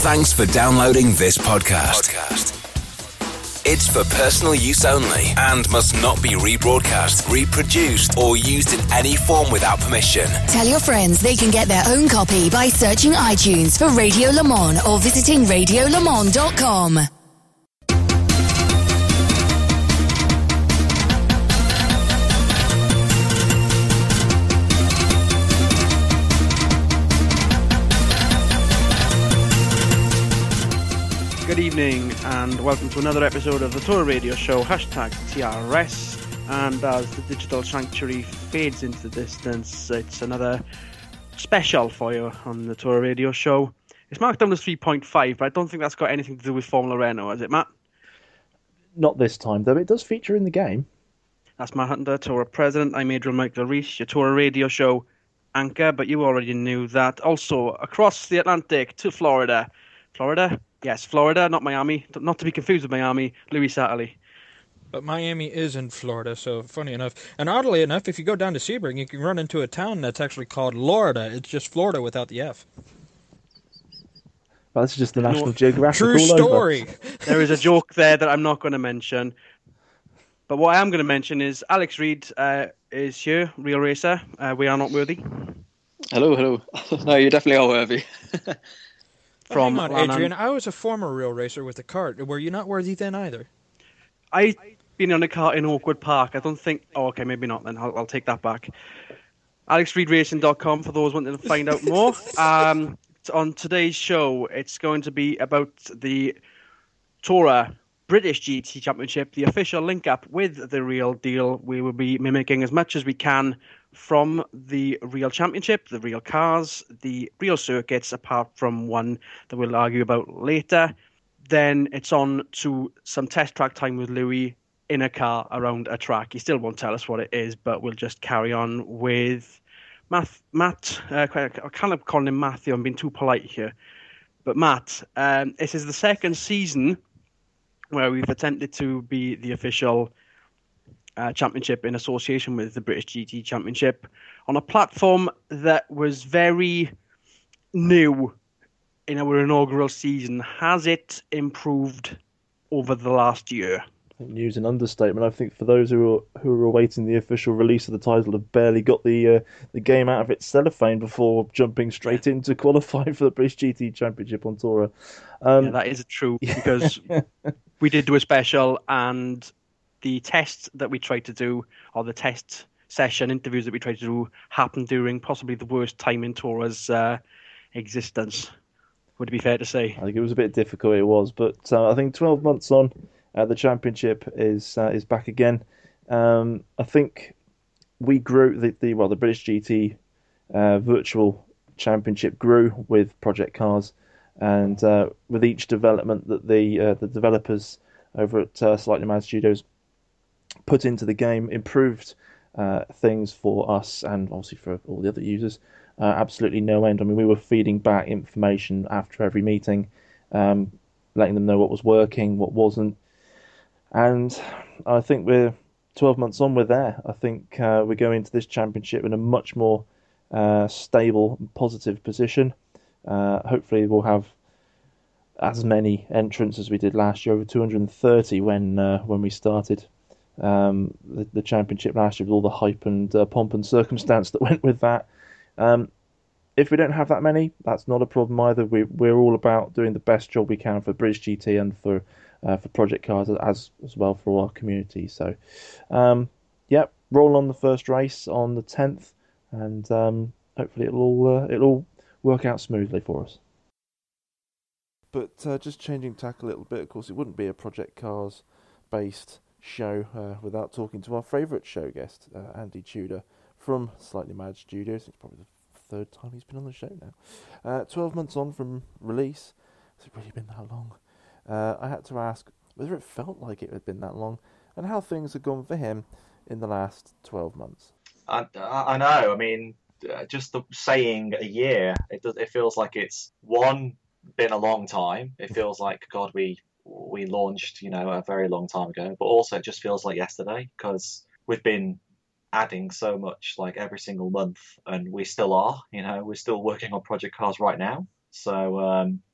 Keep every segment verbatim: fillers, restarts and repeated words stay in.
Thanks for downloading this podcast. It's for personal use only and must not be rebroadcast, reproduced, or used in any form without permission. Tell your friends they can get their own copy by searching iTunes for Radio Le Mans or visiting radio le mans dot com. Good evening and welcome to another episode of the Tour Radio Show, hashtag T R S. And as the digital sanctuary fades into the distance, it's another special for you on the Tour Radio Show. It's marked down as three point five, but I don't think that's got anything to do with Formula Renault, has it, Matt? Not this time, though. It does feature in the game. That's Matt Hunter, Tour President. I'm Adrian Michael Rees, your Tour Radio Show anchor, but you already knew that. Also, across the Atlantic to Florida. Florida? Yes, Florida, not Miami. Not to be confused with Miami. Louis Satterley. But Miami is in Florida, so funny enough. And oddly enough, if you go down to Sebring, you can run into a town that's actually called Lorida. It's just Florida without the F. Well, this is just the National no, Geographic. True all story. Over. There is a joke there that I'm not going to mention. But what I am going to mention is Alex Reid uh, is here, Real Racer. Uh, we are not worthy. Hello, hello. No, you definitely are worthy. From oh, hang on, Adrian. I was a former Real Racer with a kart. Were you not worthy then either? I've been on a kart in Oakwood Park. I don't think... Oh, okay, maybe not then. I'll, I'll take that back. alex reid racing dot com for those wanting to find out more. Um, on today's show, it's going to be about the Tourer British G T Championship, the official link-up with the Real Deal. We will be mimicking as much as we can from the Real Championship, the Real cars, the Real circuits, apart from one that we'll argue about later. Then it's on to some test track time with Louis in a car around a track. He still won't tell us what it is, but we'll just carry on with Matt. Matt uh, I kind of calling him Matthew. I'm being too polite here. But Matt, um, this is the second season where we've attempted to be the official Uh, championship in association with the British G T Championship on a platform that was very new in our inaugural season. Has it improved over the last year? Use an understatement. I think for those who are who are awaiting the official release of the title have barely got the uh, the game out of its cellophane before jumping straight into qualifying for the British G T Championship on Tourer. Um, yeah, that is true because we did do a special and the tests that we tried to do, or the test session interviews that we tried to do, happened during possibly the worst time in Tourer's uh, existence. Would it be fair to say? I think it was a bit difficult, it was, but uh, I think twelve months on, uh, the championship is uh, is back again. Um, I think we grew, the, the well, the British G T uh, virtual championship grew with Project Cars, and uh, with each development that the uh, the developers over at uh, Slightly Mad Studios put into the game, improved uh, things for us and obviously for all the other users. Uh, absolutely no end. I mean, we were feeding back information after every meeting, um, letting them know what was working, what wasn't. And I think we're twelve months on, we're there. I think uh, we go into this championship in a much more uh, stable, positive position. Uh, hopefully we'll have as many entrants as we did last year, over two hundred thirty when uh, when we started um, the, the championship last year, with all the hype and uh, pomp and circumstance that went with that. Um, if we don't have that many, that's not a problem either. We, we're all about doing the best job we can for British G T and for uh, for Project Cars as as well for our community. So, um, yeah, roll on the first race on the tenth, and um, hopefully it'll all uh, it'll all work out smoothly for us. But uh, just changing tack a little bit, of course, it wouldn't be a Project Cars based show uh, without talking to our favourite show guest, uh, Andy Tudor from Slightly Mad Studios. It's probably the third time he's been on the show now. Uh, twelve months on from release. Has it really been that long? Uh, I had to ask whether it felt like it had been that long and how things have gone for him in the last twelve months. I, I know. I mean, uh, just the saying a year, it does. It feels like it's one been a long time. It feels like God, we we launched, you know, a very long time ago. But also, it just feels like yesterday because we've been adding so much, like every single month, and we still are. You know, we're still working on Project Cars right now. So um,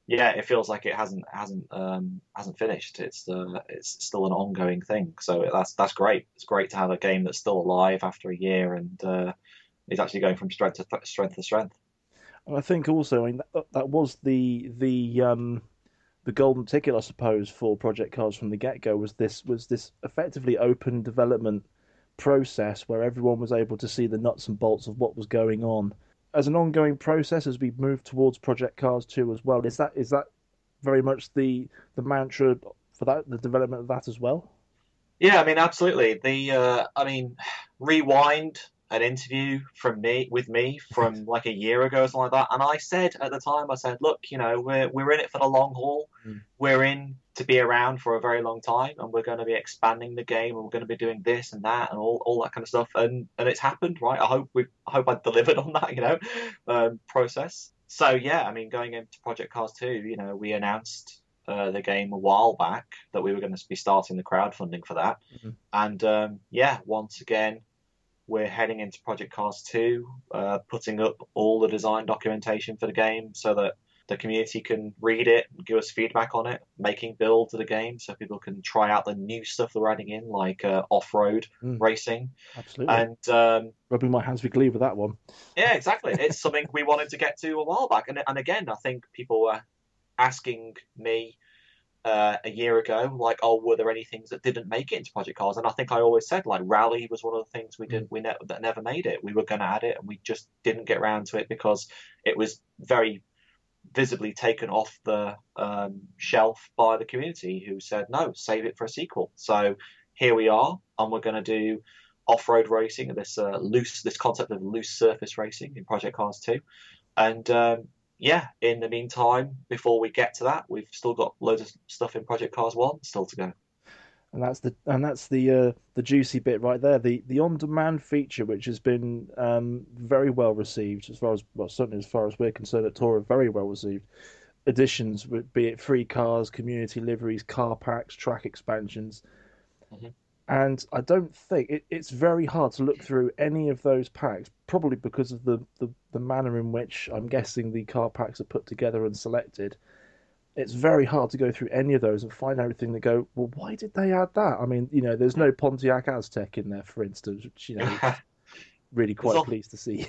yeah, it feels like it hasn't hasn't um, hasn't finished. It's uh, it's still an ongoing thing. So that's that's great. It's great to have a game that's still alive after a year and uh, is actually going from strength to th- strength to strength. And I think also, I mean, that, that was the the um, the golden ticket, I suppose, for Project Cars from the get go. Was this was this effectively open development process where everyone was able to see the nuts and bolts of what was going on. As an ongoing process, as we move towards Project Cars two as well, is that is that very much the the mantra for that, the development of that as well? Yeah, I mean, absolutely. The uh, I mean, rewind an interview from me with me from like a year ago or something like that, and I said at the time, I said, look, you know, we're we're in it for the long haul. Mm. We're in to be around for a very long time, and we're going to be expanding the game, and we're going to be doing this and that and all, all that kind of stuff, and and it's happened, right? I hope we I hope I delivered on that, you know, um, process. So yeah, I mean, going into Project Cars two, you know, we announced uh, the game a while back that we were going to be starting the crowdfunding for that, Mhm. and um, yeah, once again, we're heading into Project Cars two, uh, putting up all the design documentation for the game so that the community can read it, give us feedback on it, making builds of the game so people can try out the new stuff that we're adding in, like uh, off-road Mm. racing. Absolutely. And um, Rubbing my hands with glee with that one. yeah, exactly. It's something we wanted to get to a while back. And, and again, I think people were asking me uh, a year ago, like, oh, were there any things that didn't make it into Project Cars? And I think I always said, like, Rally was one of the things we didn't, we ne- that never made it. We were going to add it, and we just didn't get around to it because it was very visibly taken off the um, shelf by the community, who said, no, save it for a sequel. So here we are, and we're going to do off-road racing, this uh, loose, this concept of loose surface racing in Project Cars two. And um, yeah, in the meantime, before we get to that, we've still got loads of stuff in Project Cars one still to go. And that's the and that's the uh, the juicy bit right there. The the on demand feature, which has been um, very well received, as far as well, certainly as far as we're concerned at Torah, very well received. Additions, be it free cars, community liveries, car packs, track expansions, mm-hmm. and I don't think it, it's very hard to look through any of those packs, probably because of the, the, the manner in which I'm guessing the car packs are put together and selected. It's very hard to go through any of those and find everything that go, well, why did they add that? I mean, you know, there's no Pontiac Aztec in there, for instance, which, you know, really quite all... pleased to see.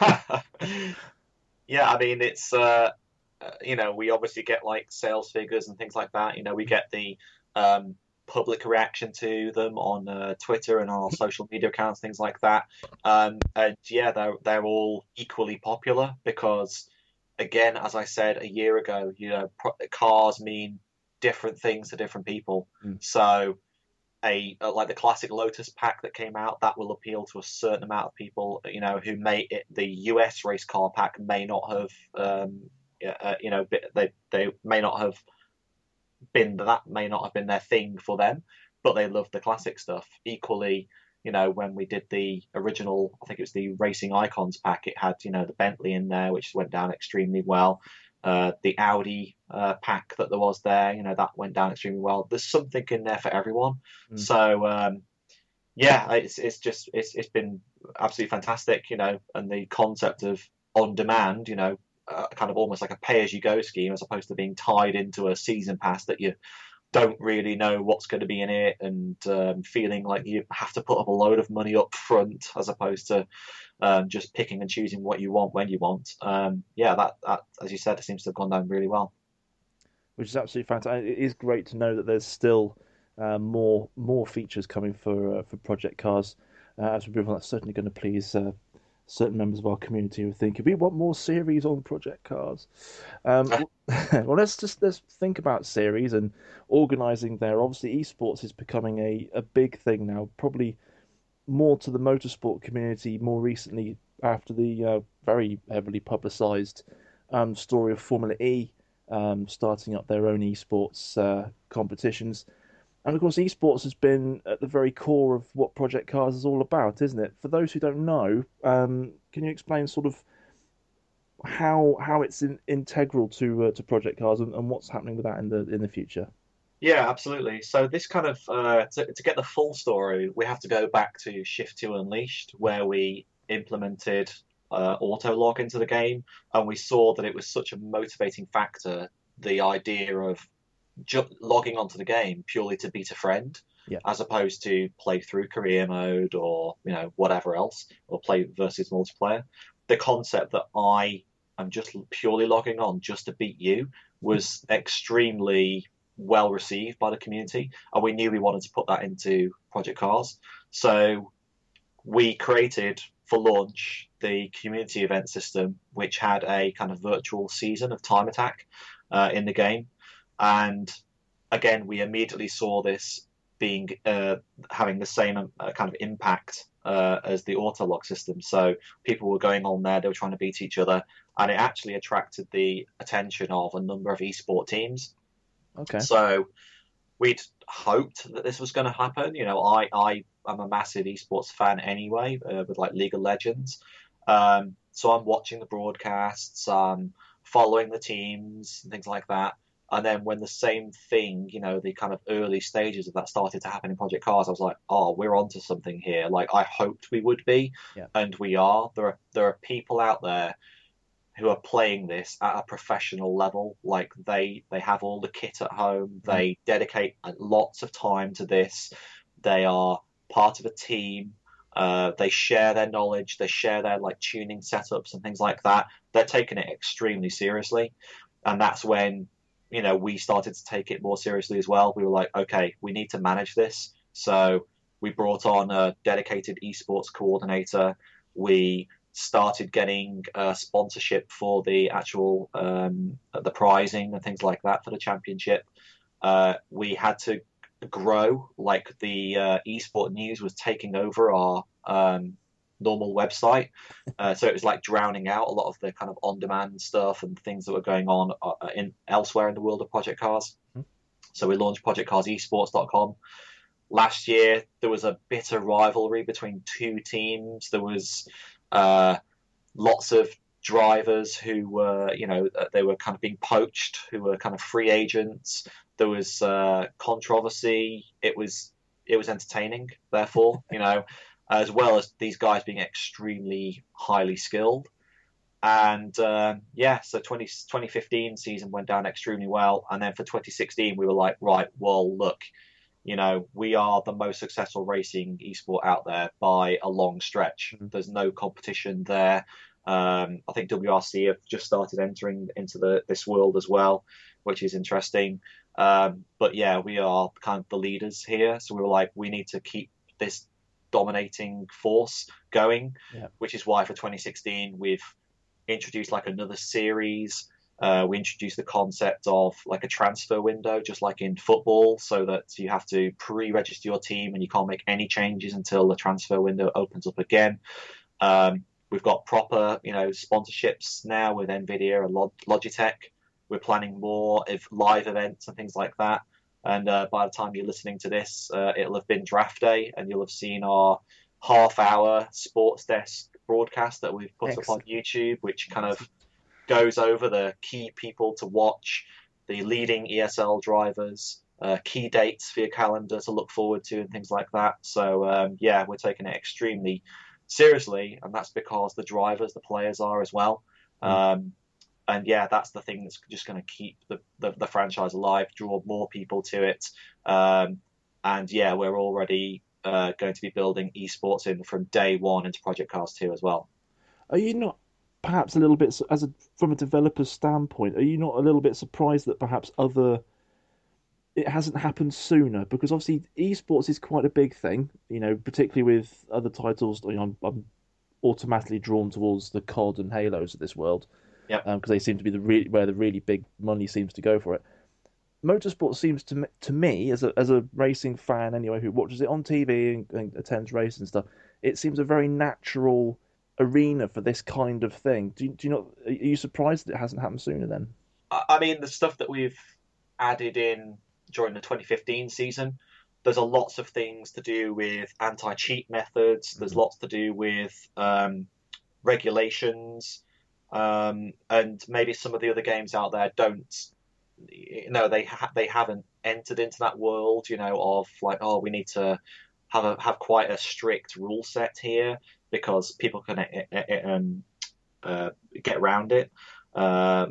Yeah, I mean, it's, uh, you know, we obviously get like sales figures and things like that. You know, we get the um, public reaction to them on uh, Twitter and on our social media accounts, things like that. Um, and yeah, they're, they're all equally popular because, again, as I said a year ago, you know, pro- cars mean different things to different people. Mm. So, a like the classic Lotus pack that came out, that will appeal to a certain amount of people. You know, who may it, the U S race car pack may not have, um, uh, you know, they they may not have been that may not have been their thing for them, but they love the classic stuff equally. You know, when we did the original, I think it was the Racing Icons pack, it had, you know, the Bentley in there, which went down extremely well. Uh, the Audi uh, pack that there was there, you know, that went down extremely well. There's something in there for everyone. Mm. So, um, yeah, it's it's just, it's it's been absolutely fantastic, you know, and the concept of on demand, you know, uh, kind of almost like a pay-as-you-go scheme as opposed to being tied into a season pass that you don't really know what's going to be in it, and um, feeling like you have to put up a load of money up front as opposed to um, just picking and choosing what you want when you want. Um, yeah, that, that, as you said, it seems to have gone down really well. Which is absolutely fantastic. It is great to know that there's still uh, more more features coming for uh, for Project Cars. Uh, as we move on, that's certainly going to please uh, certain members of our community who think we want more series on Project Cars. Um, well, let's just let's think about series and organising there. Obviously, esports is becoming a, a big thing now, probably more to the motorsport community more recently after the uh, very heavily publicised um, story of Formula E um, starting up their own esports uh, competitions. And of course, esports has been at the very core of what Project Cars is all about, isn't it? For those who don't know, um, can you explain sort of how how it's in, integral to uh, to Project Cars and, and what's happening with that in the in the future? Yeah, absolutely. So this kind of uh, to to get the full story, we have to go back to Shift two Unleashed, where we implemented uh, auto log into the game, and we saw that it was such a motivating factor the idea of ju- logging onto the game purely to beat a friend, yeah. as opposed to play through career mode or you know whatever else, or play versus multiplayer. The concept that I am just purely logging on just to beat you was extremely well received by the community, and we knew we wanted to put that into Project Cars. So we created for launch the community event system, which had a kind of virtual season of Time Attack uh, in the game. And again, we immediately saw this being uh, having the same uh, kind of impact uh, as the autolog system. So people were going on there, they were trying to beat each other, and it actually attracted the attention of a number of esport teams. Okay. So we'd hoped that this was going to happen. You know, I, I am a massive esports fan anyway, uh, with like League of Legends. Um, so I'm watching the broadcasts, um, following the teams and things like that. And then when the same thing, you know, the kind of early stages of that started to happen in Project Cars, I was like, oh, we're onto something here. Like I hoped we would be, yeah. and we are. There are there are people out there who are playing this at a professional level. Like they they have all the kit at home. Mm. They dedicate lots of time to this. They are part of a team. Uh, they share their knowledge. They share their like tuning setups and things like that. They're taking it extremely seriously, and that's when, you know, we started to take it more seriously as well. We were like, okay, we need to manage this. So we brought on a dedicated esports coordinator. We started getting uh, sponsorship for the actual um, the prizing and things like that for the championship. Uh, we had to grow, like the uh, esport news was taking over our um, normal website. Uh, so it was like drowning out a lot of the kind of on-demand stuff and things that were going on uh, in elsewhere in the world of Project Cars. Mm-hmm. So we launched project cars esports dot com. Last year, there was a bitter rivalry between two teams. There was uh, lots of drivers who were, you know, they were kind of being poached, who were kind of free agents. There was uh, controversy. It was it was entertaining, therefore, you know, as well as these guys being extremely highly skilled. And um, yeah, so twenty, twenty fifteen season went down extremely well. And then for twenty sixteen, we were like, right, well, look, you know, we are the most successful racing esport out there by a long stretch. Mm-hmm. There's no competition there. Um, I think W R C have just started entering into the this world as well, which is interesting. Um, but yeah, we are kind of the leaders here. So we were like, we need to keep this dominating force going, yeah. which is why for twenty sixteen we've introduced like another series. Uh, we introduced the concept of like a transfer window, just like in football, so that you have to pre-register your team and you can't make any changes until the transfer window opens up again. Um, we've got proper, you know, sponsorships now with NVIDIA and Logitech. We're planning more of live events and things like that. And uh, by the time you're listening to this, uh, it'll have been draft day, and you'll have seen our half-hour sports desk broadcast that we've put Excellent. up on YouTube, which kind of goes over the key people to watch, the leading E S L drivers, uh, key dates for your calendar to look forward to, and things like that. So um, yeah, we're taking it extremely seriously, and that's because the drivers, the players are as well. Mm. Um, and yeah, that's the thing that's just going to keep the, the, the franchise alive, draw more people to it. Um, and yeah, we're already uh, going to be building esports in from day one into Project Cars two as well. Are you not perhaps a little bit, as a from a developer's standpoint, are you not a little bit surprised that perhaps other it hasn't happened sooner? Because obviously esports is quite a big thing, you know, particularly with other titles. You know, I'm, I'm automatically drawn towards the C O D and Halos of this world, yeah, because um, they seem to be the re- where the really big money seems to go for it. Motorsport seems to me, to me as a as a racing fan anyway, who watches it on T V and, and attends races and stuff, it seems a very natural arena for this kind of thing. Do you, do you not? Are you surprised that it hasn't happened sooner then? I mean, the stuff that we've added in during the twenty fifteen season, there's a lots of things to do with anti-cheat methods. There's mm-hmm. lots to do with um, regulations, um, and maybe some of the other games out there don't. You know, they ha- they haven't entered into that world. You know, of like, oh, we need to have a have quite a strict rule set here, because people can uh, um, uh, get around it. Um,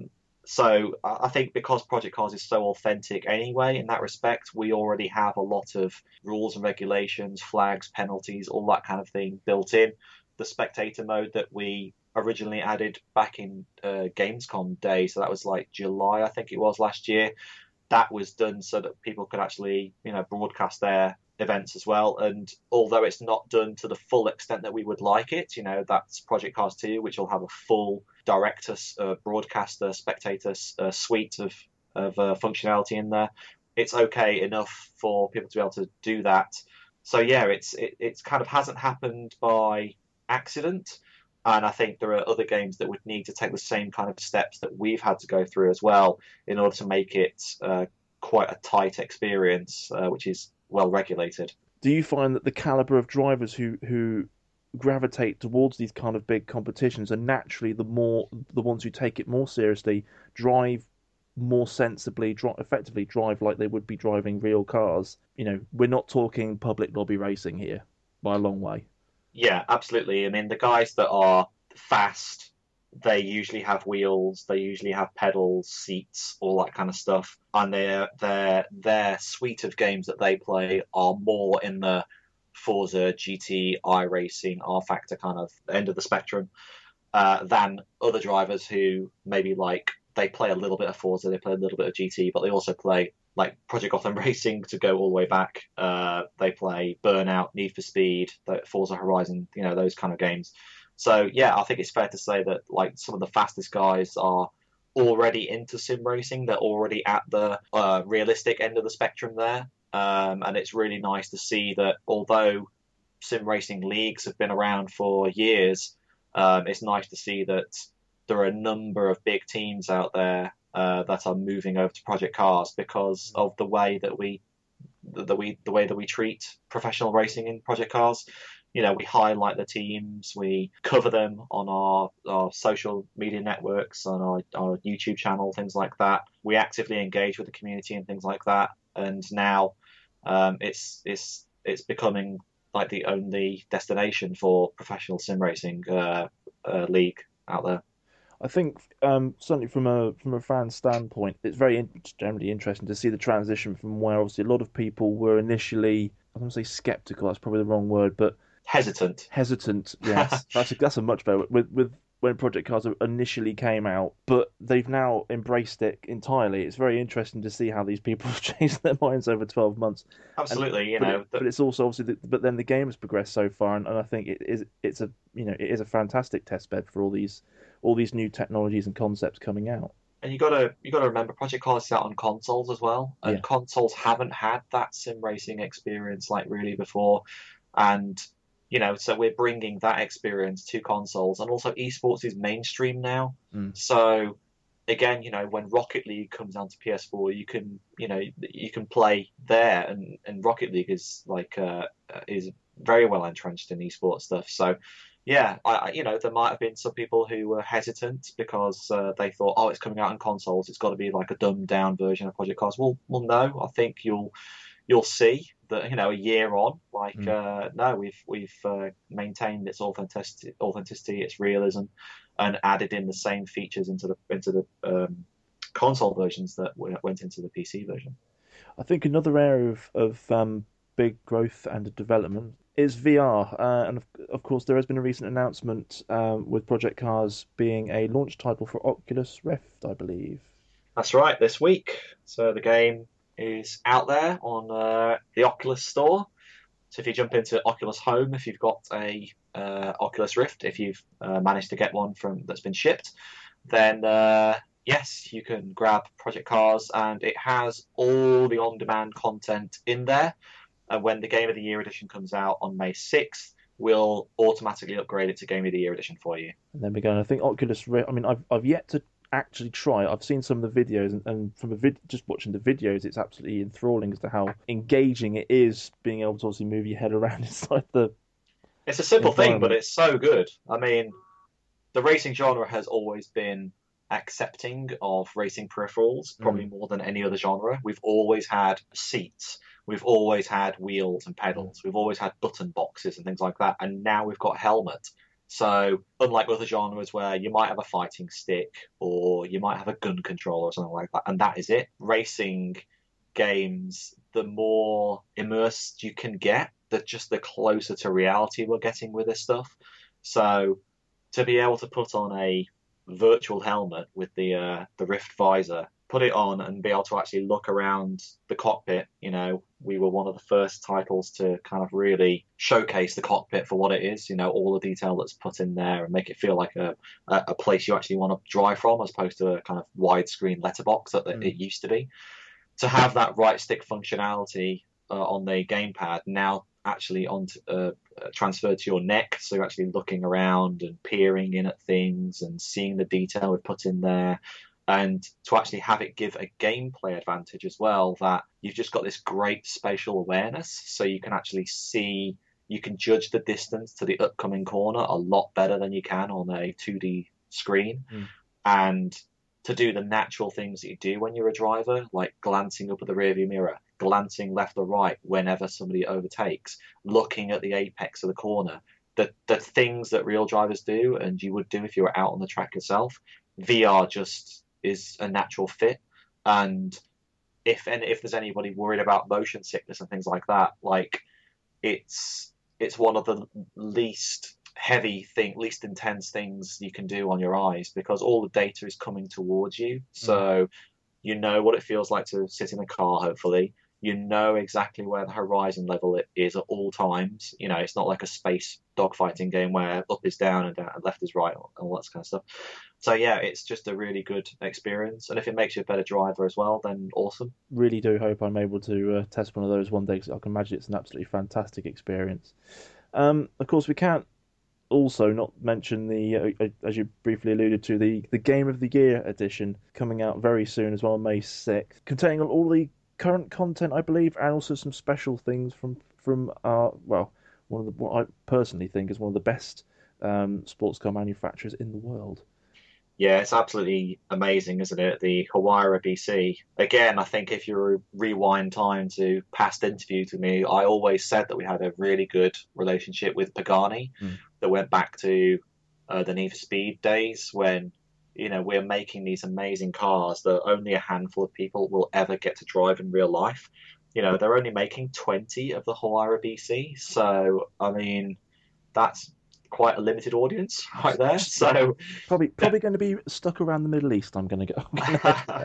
so I think because Project Cars is so authentic anyway, in that respect, we already have a lot of rules and regulations, flags, penalties, all that kind of thing built in. The spectator mode that we originally added back in uh, Gamescom day, so that was like July, I think it was last year, that was done so that people could actually, you know, broadcast their events as well. And although it's not done to the full extent that we would like it, you know, that's Project Cars two, which will have a full director, uh, broadcaster, spectator uh, suite of, of uh, functionality in there. It's okay enough for people to be able to do that. So yeah, it's it, it's kind of hasn't happened by accident. And I think there are other games that would need to take the same kind of steps that we've had to go through as well in order to make it uh, quite a tight experience, uh, which is well regulated. Do you find that the caliber of drivers who who gravitate towards these kind of big competitions are naturally the more the ones who take it more seriously, drive more sensibly, drive, effectively drive like they would be driving real cars? You know, we're not talking public lobby racing here by a long way. Yeah, absolutely. I mean, the guys that are fast, they usually have wheels, they usually have pedals, seats, all that kind of stuff. And their their their suite of games that they play are more in the Forza, G T, iRacing, R-Factor kind of end of the spectrum uh, than other drivers who maybe like they play a little bit of Forza, they play a little bit of G T, but they also play like Project Gotham Racing to go all the way back. Uh, they play Burnout, Need for Speed, Forza Horizon, you know, those kind of games. So yeah, I think it's fair to say that like some of the fastest guys are already into sim racing. They're already at the uh, realistic end of the spectrum there. Um, and it's really nice to see that although sim racing leagues have been around for years, um, it's nice to see that there are a number of big teams out there uh, that are moving over to Project Cars because of the way that we, that we, the way that we treat professional racing in Project Cars. You know, we highlight the teams, we cover them on our, our social media networks, on our, our YouTube channel, things like that. We actively engage with the community and things like that. And now um, it's it's it's becoming like the only destination for professional sim racing uh, uh, league out there. I think um, certainly from a from a fan standpoint, it's very in- generally interesting to see the transition from where obviously a lot of people were initially, I don't want to say skeptical, that's probably the wrong word, but hesitant. Hesitant, yes. that's a, that's a much better with with when Project Cars initially came out, but they've now embraced it entirely. It's very interesting to see how these people have changed their minds over twelve months. Absolutely, and, you but know. It, but it's also obviously, the, but then the game has progressed so far, and, and I think it is it's a you know it is a fantastic testbed for all these all these new technologies and concepts coming out. And you gotta you gotta remember, Project Cars is out on consoles as well, and yeah. consoles haven't had that sim racing experience like really before, and you know, so we're bringing that experience to consoles, and also esports is mainstream now. Mm. So again, you know, when Rocket League comes onto P S four, you can, you know, you can play there, and, and Rocket League is like uh, is very well entrenched in esports stuff. So yeah, I, you know, there might have been some people who were hesitant because uh, they thought, oh, it's coming out on consoles, it's got to be like a dumbed down version of Project Cars. Well, well, no, I think you'll you'll see that, you know, a year on, like, mm. uh, no, we've we've uh, maintained its authenticity, authenticity, its realism, and added in the same features into the into the um, console versions that went into the P C version. I think another area of, of um, big growth and development is V R, uh, and of, of course there has been a recent announcement um, with Project Cars being a launch title for Oculus Rift, I believe. That's right, this week. So the game is out there on uh, the Oculus Store. So if you jump into Oculus Home, if you've got a uh, Oculus Rift, if you've uh, managed to get one from that's been shipped, then uh, yes, you can grab Project Cars, and it has all the on-demand content in there. And when the Game of the Year edition comes out on May sixth, we'll automatically upgrade it to Game of the Year edition for you. And then we go. And I think Oculus Rift, I mean, I've I've yet to actually try. I've seen some of the videos, and, and from a vid, just watching the videos, it's absolutely enthralling as to how engaging it is, being able to obviously move your head around inside the. It's a simple thing, but it's so good. I mean, the racing genre has always been accepting of racing peripherals, probably mm. more than any other genre. We've always had seats, we've always had wheels and pedals, we've always had button boxes and things like that, and now we've got helmet. So unlike other genres where you might have a fighting stick or you might have a gun controller or something like that, and that is it, racing games, the more immersed you can get, the just the closer to reality we're getting with this stuff. So to be able to put on a virtual helmet with the uh, the Rift visor, put it on and be able to actually look around the cockpit, you know, we were one of the first titles to kind of really showcase the cockpit for what it is, you know, all the detail that's put in there and make it feel like a, a, a place you actually want to drive from as opposed to a kind of widescreen letterbox that mm. it used to be. To have that right stick functionality uh, on the gamepad now actually on uh, transferred to your neck, so you're actually looking around and peering in at things and seeing the detail we put in there, and to actually have it give a gameplay advantage as well, that you've just got this great spatial awareness, so you can actually see, you can judge the distance to the upcoming corner a lot better than you can on a two D screen. Mm. And to do the natural things that you do when you're a driver, like glancing up at the rearview mirror, glancing left or right whenever somebody overtakes, looking at the apex of the corner, the the things that real drivers do and you would do if you were out on the track yourself, V R just is a natural fit. And if and if there's anybody worried about motion sickness and things like that, like it's it's one of the least heavy thing, least intense things you can do on your eyes, because all the data is coming towards you. So mm. you know what it feels like to sit in a car, hopefully. You know exactly where the horizon level it is at all times. You know, it's not like a space dogfighting game where up is down and, down, and left is right and all that kind of stuff. So yeah, it's just a really good experience. And if it makes you a better driver as well, then awesome. Really do hope I'm able to uh, test one of those one day, because I can imagine it's an absolutely fantastic experience. Um, of course, we can't also not mention the, uh, as you briefly alluded to, the, the Game of the Year edition coming out very soon as well, May sixth, containing all the current content, I believe, and also some special things from from our, well, one of the, what I personally think is one of the best um, sports car manufacturers in the world. Yeah, it's absolutely amazing, isn't it? The Huayra B C. Again, I think if you rewind time to past interviews with me, I always said that we had a really good relationship with Pagani mm. that went back to uh, the Need for Speed days when, you know, we're making these amazing cars that only a handful of people will ever get to drive in real life. You know, they're only making twenty of the Huayra B C. So, I mean, that's quite a limited audience right there. So probably probably going to be stuck around the Middle East, I'm going to go.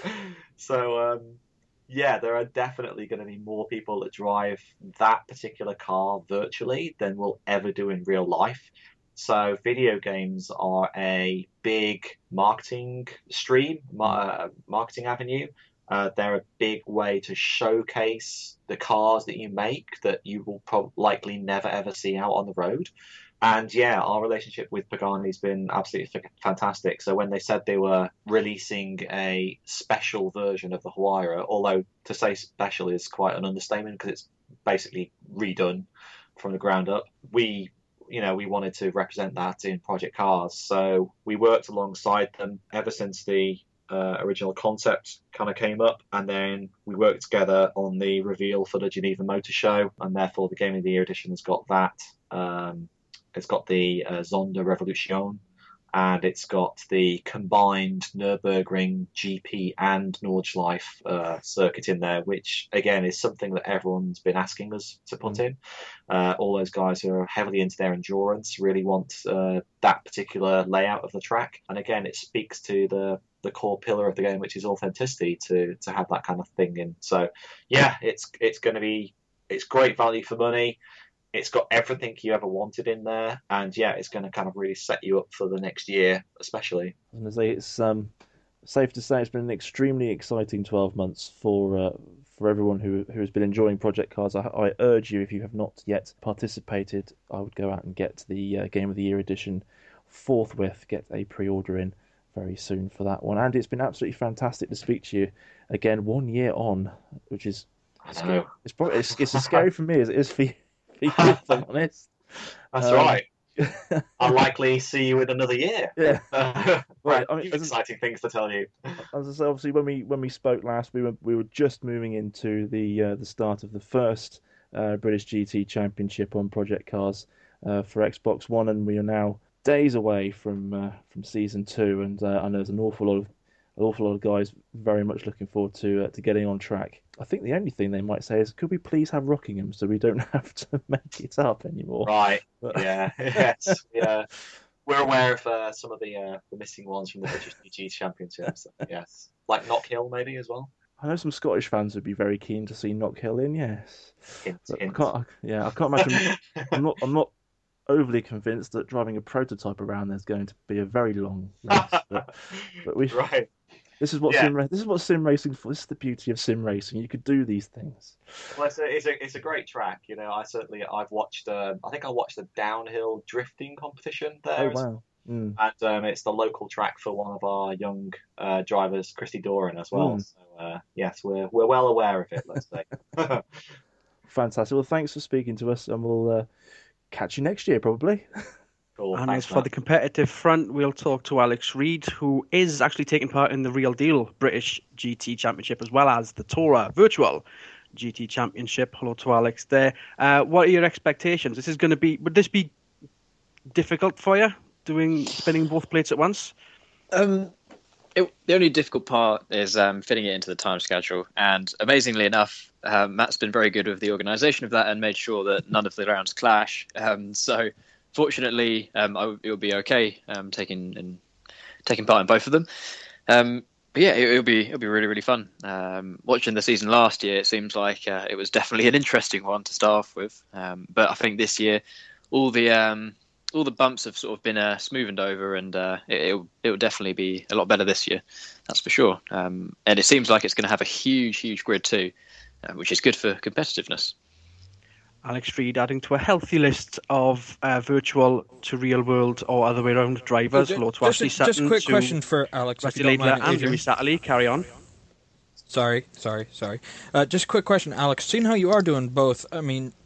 So, um, yeah, there are definitely going to be more people that drive that particular car virtually than will ever do in real life. So video games are a big marketing stream, uh, marketing avenue. Uh, they're a big way to showcase the cars that you make that you will probably likely never ever see out on the road. And yeah, our relationship with Pagani has been absolutely fantastic. So when they said they were releasing a special version of the Huayra, although to say special is quite an understatement because it's basically redone from the ground up, we you know, we wanted to represent that in Project Cars. So we worked alongside them ever since the uh, original concept kind of came up. And then we worked together on the reveal for the Geneva Motor Show. And therefore the Game of the Year edition has got that. Um, it's got the uh, Zonda Revolution. And it's got the combined Nürburgring G P and Nordschleife uh, circuit in there, which, again, is something that everyone's been asking us to put mm. in. Uh, all those guys who are heavily into their endurance really want uh, that particular layout of the track. And, again, it speaks to the, the core pillar of the game, which is authenticity, to to have that kind of thing in. So, yeah, it's it's going to be it's great value for money. It's got everything you ever wanted in there, and yeah, it's going to kind of really set you up for the next year, especially. I was going to say, it's um, safe to say it's been an extremely exciting twelve months for uh, for everyone who who has been enjoying Project Cars. I, I urge you, if you have not yet participated, I would go out and get the uh, Game of the Year edition forthwith. Get a pre-order in very soon for that one. And it's been absolutely fantastic to speak to you again, one year on, which is scary. It's probably it's, it's as scary for me as it is for you. If I'm honest. That's um, right. I'll likely see you in another year. Yeah. Uh, right. I mean, exciting things to tell you. As I said, obviously, when we when we spoke last, we were we were just moving into the uh, the start of the first uh, British G T Championship on Project Cars uh, for Xbox One, and we are now days away from uh, from season two. And uh, I know there's an awful lot of an awful lot of guys very much looking forward to uh, to getting on track. I think the only thing they might say is, could we please have Rockingham so we don't have to make it up anymore? Right. But... Yeah. Yes. Yeah. We're aware of uh, some of the uh, the missing ones from the British G T Championships. Yes. Like Knockhill maybe as well. I know some Scottish fans would be very keen to see Knockhill in. Yes. Hint, I hint. can't. I, yeah, I can't imagine. I'm not. I'm not overly convinced that driving a prototype around there is going to be a very long race. But, but we. Right. This is what Yeah. sim. This is what sim racing for. This is the beauty of sim racing. You could do these things. Well, it's a, it's a it's a great track. You know, I certainly I've watched. Uh, I think I watched the downhill drifting competition there. Oh wow. Mm. And um, it's the local track for one of our young uh, drivers, Christy Doran, as well. Mm. So uh, yes, we're we're well aware of it. Let's say. Fantastic. Well, thanks for speaking to us, and we'll uh, catch you next year probably. Cool. And Thanks, as for Matt. the competitive front, we'll talk to Alex Reid, who is actually taking part in the Real Deal British G T Championship as well as the Tora Virtual G T Championship. Hello to Alex there. Uh, what are your expectations? This is going to be. Would this be difficult for you, doing spinning both plates at once? Um, it, the only difficult part is um, fitting it into the time schedule. And amazingly enough, um, Matt's been very good with the organisation of that and made sure that none of the rounds clash. Um, so fortunately, um, I, it'll be okay um, taking in, taking part in both of them. Um, but yeah, it, it'll be it'll be really really fun. Um, watching the season last year, it seems like uh, it was definitely an interesting one to start off with. Um, but I think this year, all the um, all the bumps have sort of been uh, smoothened over, and uh, it, it'll it'll definitely be a lot better this year. That's for sure. Um, and it seems like it's going to have a huge huge grid too, uh, which is good for competitiveness. Alex Reid adding to a healthy list of uh, virtual to real world or other way around drivers. Well, Hello to just, Ashley just Sutton. a quick to question for Alex, if Rusty you don't Laidler mind, and Adrian. Jimmy Satterley. Carry on. Sorry, sorry, sorry. Uh, just a quick question, Alex. Seeing how you are doing both, I mean,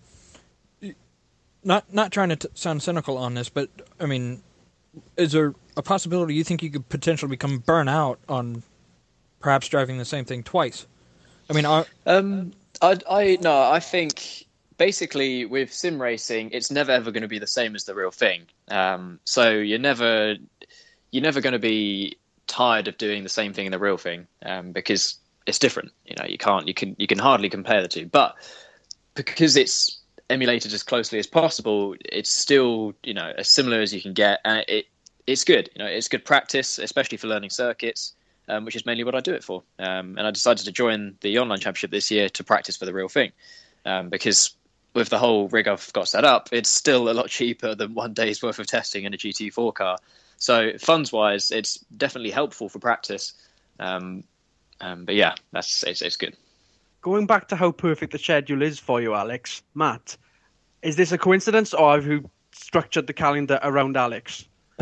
not not trying to t- sound cynical on this, but I mean, is there a possibility you think you could potentially become burnt out on perhaps driving the same thing twice? I mean, are, Um, I, I no, I think basically with sim racing, it's never ever going to be the same as the real thing. Um, so you're never you're never going to be tired of doing the same thing in the real thing um, because it's different. You know, you can't you can you can hardly compare the two, but because it's emulated as closely as possible, it's still, you know, as similar as you can get, and it it's good. You know, it's good practice, especially for learning circuits. Um, which is mainly what I do it for. Um, and I decided to join the online championship this year to practice for the real thing. Um, because with the whole rig I've got set up, it's still a lot cheaper than one day's worth of testing in a G T four car. So funds-wise, it's definitely helpful for practice. Um, um, but yeah, that's it's, it's good. Going back to how perfect the schedule is for you, Alex, Matt, is this a coincidence or have you structured the calendar around Alex?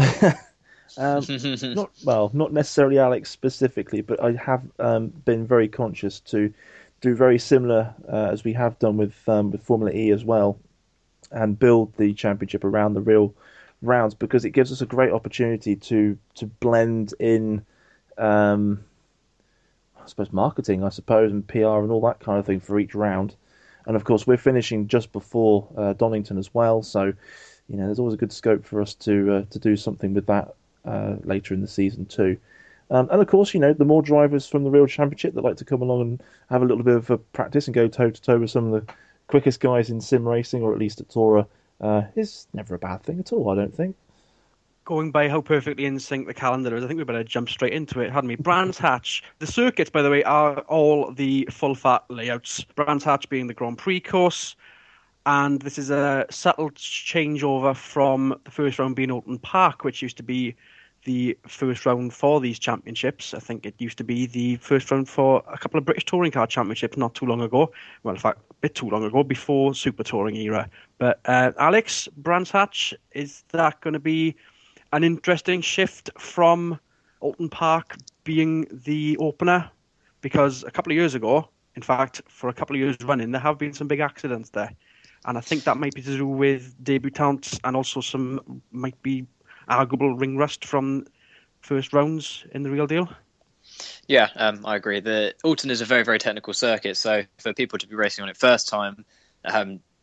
Um, not well, not necessarily Alex specifically, but I have um, been very conscious to do very similar uh, as we have done with um, with Formula E as well, and build the championship around the real rounds because it gives us a great opportunity to to blend in, um, I suppose marketing, I suppose, and P R and all that kind of thing for each round, and of course we're finishing just before uh, Donington as well, so you know there's always a good scope for us to uh, to do something with that. Uh, later in the season too. Um, and of course, you know, the more drivers from the Real Championship that like to come along and have a little bit of a practice and go toe-to-toe with some of the quickest guys in sim racing, or at least at Tora, uh, is never a bad thing at all, I don't think. Going by how perfectly in sync the calendar is, I think we better jump straight into it, hadn't we? Brands Hatch. The circuits, by the way, are all the full-fat layouts. Brands Hatch being the Grand Prix course, and this is a subtle changeover from the first round being Oulton Park, which used to be the first round for these championships. I think it used to be the first round for a couple of British Touring Car Championships not too long ago. Well, in fact, a bit too long ago, before Super Touring era. But uh, Alex, Brands Hatch, is that going to be an interesting shift from Oulton Park being the opener? Because a couple of years ago, in fact, for a couple of years running, there have been some big accidents there. And I think that might be to do with debutants and also some might be arguable ring rust from first rounds in the real deal. Yeah, um, I agree. The Oulton is a very, very technical circuit, so for people to be racing on it first time, um,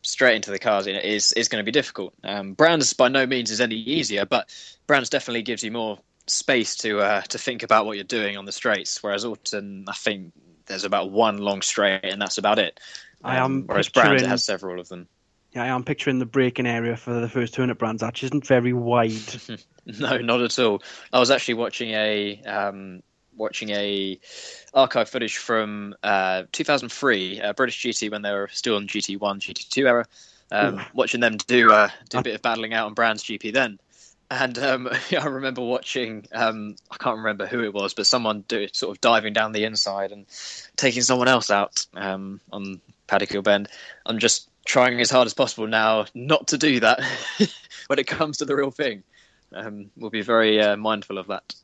straight into the cars in it is is going to be difficult. Um, Brands by no means is any easier, but Brands definitely gives you more space to uh, to think about what you're doing on the straights. Whereas Orton, I think there's about one long straight, and that's about it. Um, I am whereas picturing, Brands has several of them. Yeah, I am picturing the braking area for the first turn at Brands Hatch isn't very wide. No, not at all. I was actually watching a um, watching a archive footage from uh, two thousand three, uh, British G T when they were still on G T one, G T two era. Um, watching them do uh, do a bit of battling out on Brands G P then. And um, I remember watching, um, I can't remember who it was, but someone do it, sort of diving down the inside and taking someone else out um, on Paddock Hill Bend. I'm just trying as hard as possible now not to do that when it comes to the real thing. Um, we'll be very uh, mindful of that.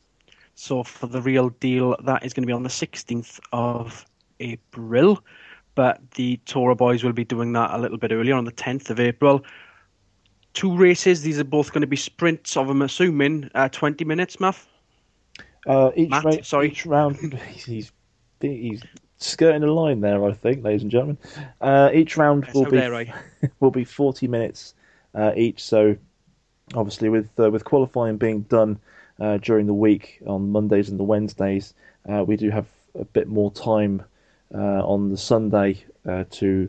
So for the real deal, that is going to be on the sixteenth of April, but the Tora boys will be doing that a little bit earlier on the tenth of April. Two races. These are both going to be sprints of, I'm assuming, uh, twenty minutes, Matt? Uh, each, Matt, ra- sorry. each round, he's he's skirting the line there, I think, ladies and gentlemen. Uh, each round Yes, will how be dare I? will be forty minutes uh, each. So, obviously, with uh, with qualifying being done uh, during the week on Mondays and the Wednesdays, uh, we do have a bit more time uh, on the Sunday uh, to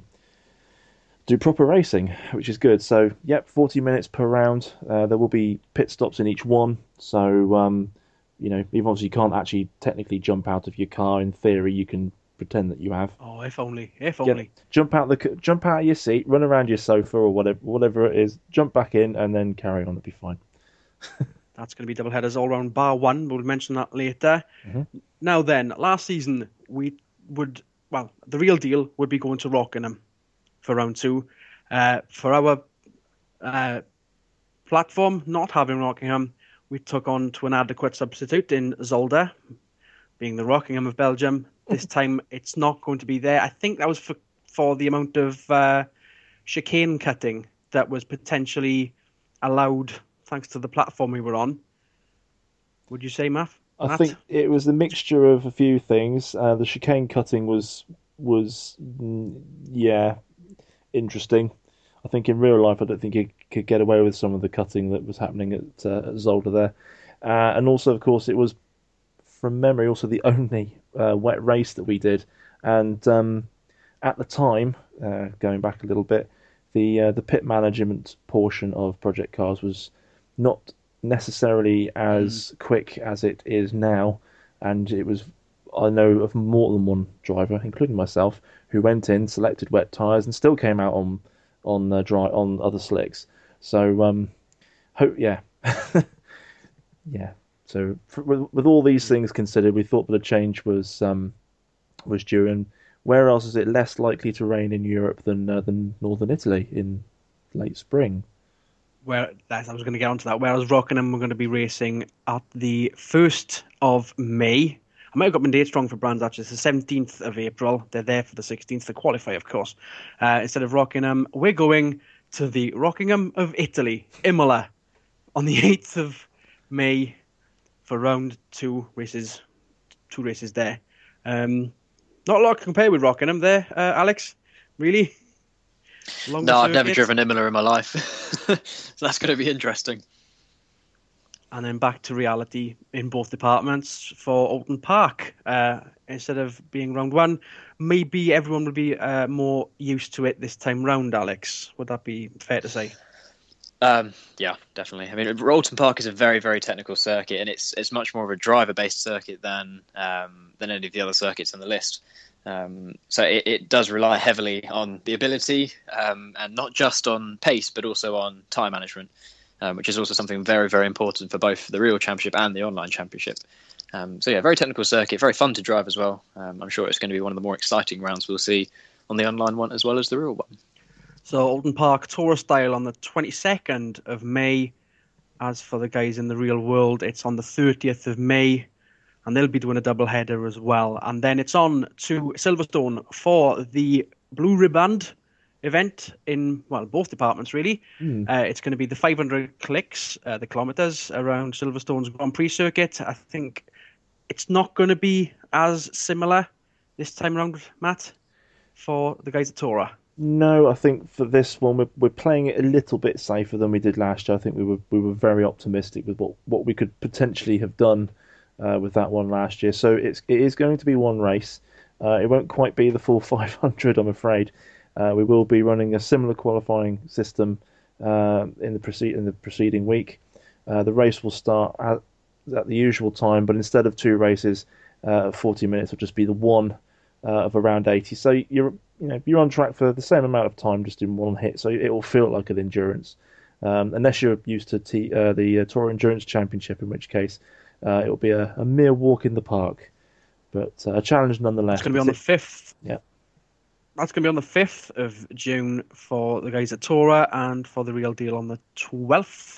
do proper racing, which is good. So, yep, forty minutes per round. Uh, there will be pit stops in each one. So, um, you know, even obviously you can't actually technically jump out of your car. In theory, you can pretend that you have. Oh, if only, if Get, only. jump out the jump out of your seat, run around your sofa or whatever, whatever it is. Jump back in and then carry on. It'll be fine. That's going to be double headers all round bar one. We'll mention that later. Mm-hmm. Now then, last season we would, well, the real deal would be going to Rockingham for round two. Uh, for our uh, platform, not having Rockingham, we took on to an adequate substitute in Zolder, being the Rockingham of Belgium. This time it's not going to be there. I think that was for, for the amount of uh, chicane cutting that was potentially allowed thanks to the platform we were on. Would you say, Matt? I Matt? think it was a mixture of a few things. Uh, the chicane cutting was was mm, yeah, interesting. I think in real life, I don't think you could get away with some of the cutting that was happening at, uh, at Zolder there. Uh, and also, of course, it was, from memory, also the only uh, wet race that we did. And um, at the time, uh, going back a little bit, the uh, the pit management portion of Project Cars was not necessarily as mm. quick as it is now. And it was, I know of more than one driver, including myself, who went in, selected wet tyres, and still came out on on uh, dry on other slicks. So, um, hope yeah, yeah. So, for, with, with all these things considered, we thought that a change was um, was due. And where else is it less likely to rain in Europe than uh, than northern Italy in late spring? Where that's, I was going to get onto that. Whereas Rockingham, we're going to be racing at the first of May. I might have got my dates wrong for Brands Hatch. It's the seventeenth of April. They're there for the sixteenth to qualify, of course. Uh, instead of Rockingham, we're going to the Rockingham of Italy, Imola, on the eighth of May for round two races. Two races there. Um, not a lot to compare with Rockingham there, uh, Alex. Really? Longer no, I've never circuit. driven Imola in my life. So that's going to be interesting. And then back to reality in both departments for Oulton Park. Uh, instead of being round one, maybe everyone will be uh, more used to it this time round, Alex. Would that be fair to say? Um, yeah, definitely. I mean, Oulton Park is a very, very technical circuit, and it's it's much more of a driver-based circuit than um, than any of the other circuits on the list. Um, so it, it does rely heavily on the ability, um, and not just on pace, but also on time management. Um, which is also something very, very important for both the real championship and the online championship. Um, so yeah, very technical circuit, very fun to drive as well. Um, I'm sure it's going to be one of the more exciting rounds we'll see on the online one as well as the real one. So Oulton Park Tour Style on the twenty-second of May. As for the guys in the real world, it's on the thirtieth of May, and they'll be doing a double header as well. And then it's on to Silverstone for the Blue Ribband event in, well, both departments really. Mm. Uh, it's going to be the five hundred clicks, uh, the kilometres around Silverstone's Grand Prix circuit. I think it's not going to be as similar this time around, Matt, for the guys at Tora. No, I think for this one we're we're playing it a little bit safer than we did last year. I think we were we were very optimistic with what, what we could potentially have done uh, with that one last year. So it's it is going to be one race. Uh, it won't quite be the full five hundred, I'm afraid. Uh, we will be running a similar qualifying system uh, in the precede, in the preceding week. Uh, the race will start at, at the usual time, but instead of two races, uh, forty minutes will just be the one uh, of around eighty. So you're you know you're on track for the same amount of time just in one hit. So it will feel like an endurance, um, unless you're used to T, uh, the uh, Tour Endurance Championship, in which case uh, it will be a, a mere walk in the park. But uh, a challenge nonetheless. It's going to be on the fifth. Yeah. That's going to be on the fifth of June for the guys at Tora, and for the Real Deal on the twelfth.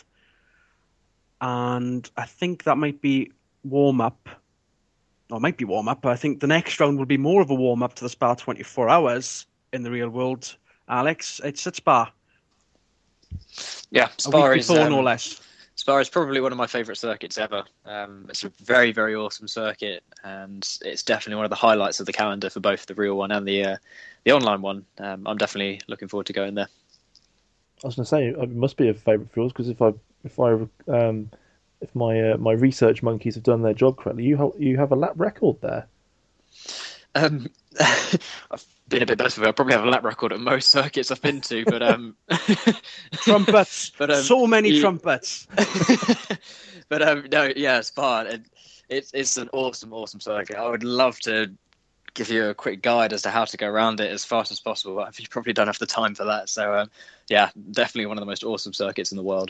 And I think that might be warm-up. Or it might be warm-up. I think the next round will be more of a warm-up to the Spa twenty-four hours in the real world. Alex, it's at Spa. Yeah, A Spa week is... before, Um... no less. Spa is probably one of my favourite circuits ever. Um, it's a very, very awesome circuit, and it's definitely one of the highlights of the calendar for both the real one and the uh, the online one. Um, I'm definitely looking forward to going there. I was going to say it must be a favourite for yours, because if I if I um, if my uh, my research monkeys have done their job correctly, you ha- you have a lap record there. Um, I've been a bit better for it. I probably have a lap record at most circuits I've been to, but um, trumpets, but um, so many you... trumpets. But um, no, yeah, Spa. It, it's it's an awesome, awesome circuit. I would love to give you a quick guide as to how to go around it as fast as possible. But you probably don't have the time for that. So um, yeah, definitely one of the most awesome circuits in the world.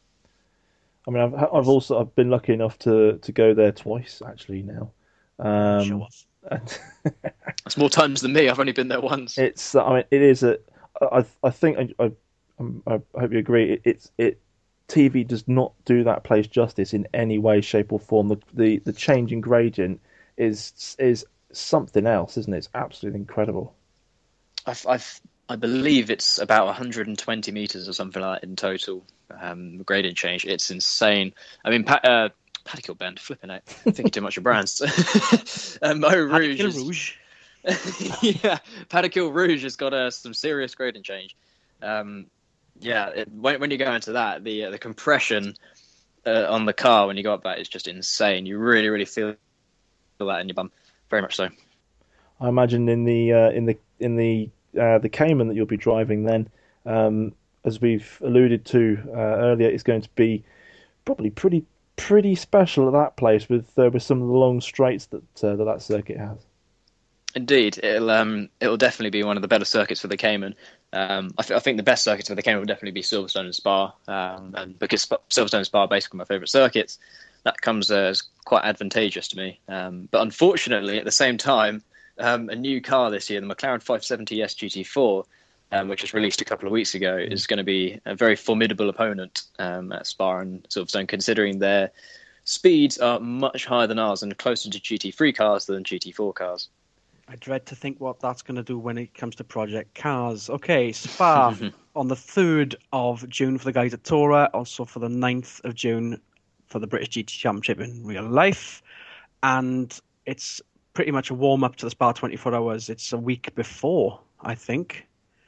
I mean, I've I've also I've been lucky enough to, to go there twice actually now. Um, Sure. That's more times than me. I've only been there once. It's I mean it is a I I think I I, I hope you agree. It, it's it T V does not do that place justice in any way, shape, or form. The the, the change in gradient is is something else, isn't it? It's absolutely incredible. I've, I've I believe it's about one hundred twenty meters or something like that in total. Um, gradient change. It's insane. I mean, pa- uh, Paddock Bend, flipping out. Thinking too much of brands. um, Eau Rouge. Is, Rouge. yeah, Paddock Rouge has got uh, some serious gradient change. Um, yeah, it, when, when you go into that, the uh, the compression uh, on the car when you go up that is just insane. You really, really feel that in your bum. Very much so. I imagine in the uh, in the in the uh, the Cayman that you'll be driving then, um, as we've alluded to uh, earlier, is going to be probably pretty pretty special at that place with uh, with some of the long straights that uh, that, that circuit has. Indeed, it'll um, it'll definitely be one of the better circuits for the Cayman. Um, I, th- I think the best circuits for the Cayman will definitely be Silverstone and Spa, um, and because Sp- Silverstone and Spa are basically my favourite circuits, that comes uh, as quite advantageous to me. Um, but unfortunately, at the same time, um, a new car this year, the McLaren five seventy S G T four, um, which was released a couple of weeks ago, is going to be a very formidable opponent um, at Spa and Silverstone, considering their speeds are much higher than ours and closer to G T three cars than G T four cars. I dread to think what that's going to do when it comes to Project Cars. Okay, Spa on the third of June for the guys at Tora, also for the ninth of June for the British G T Championship in real life. And it's pretty much a warm-up to the Spa twenty-four hours. It's a week before, I think.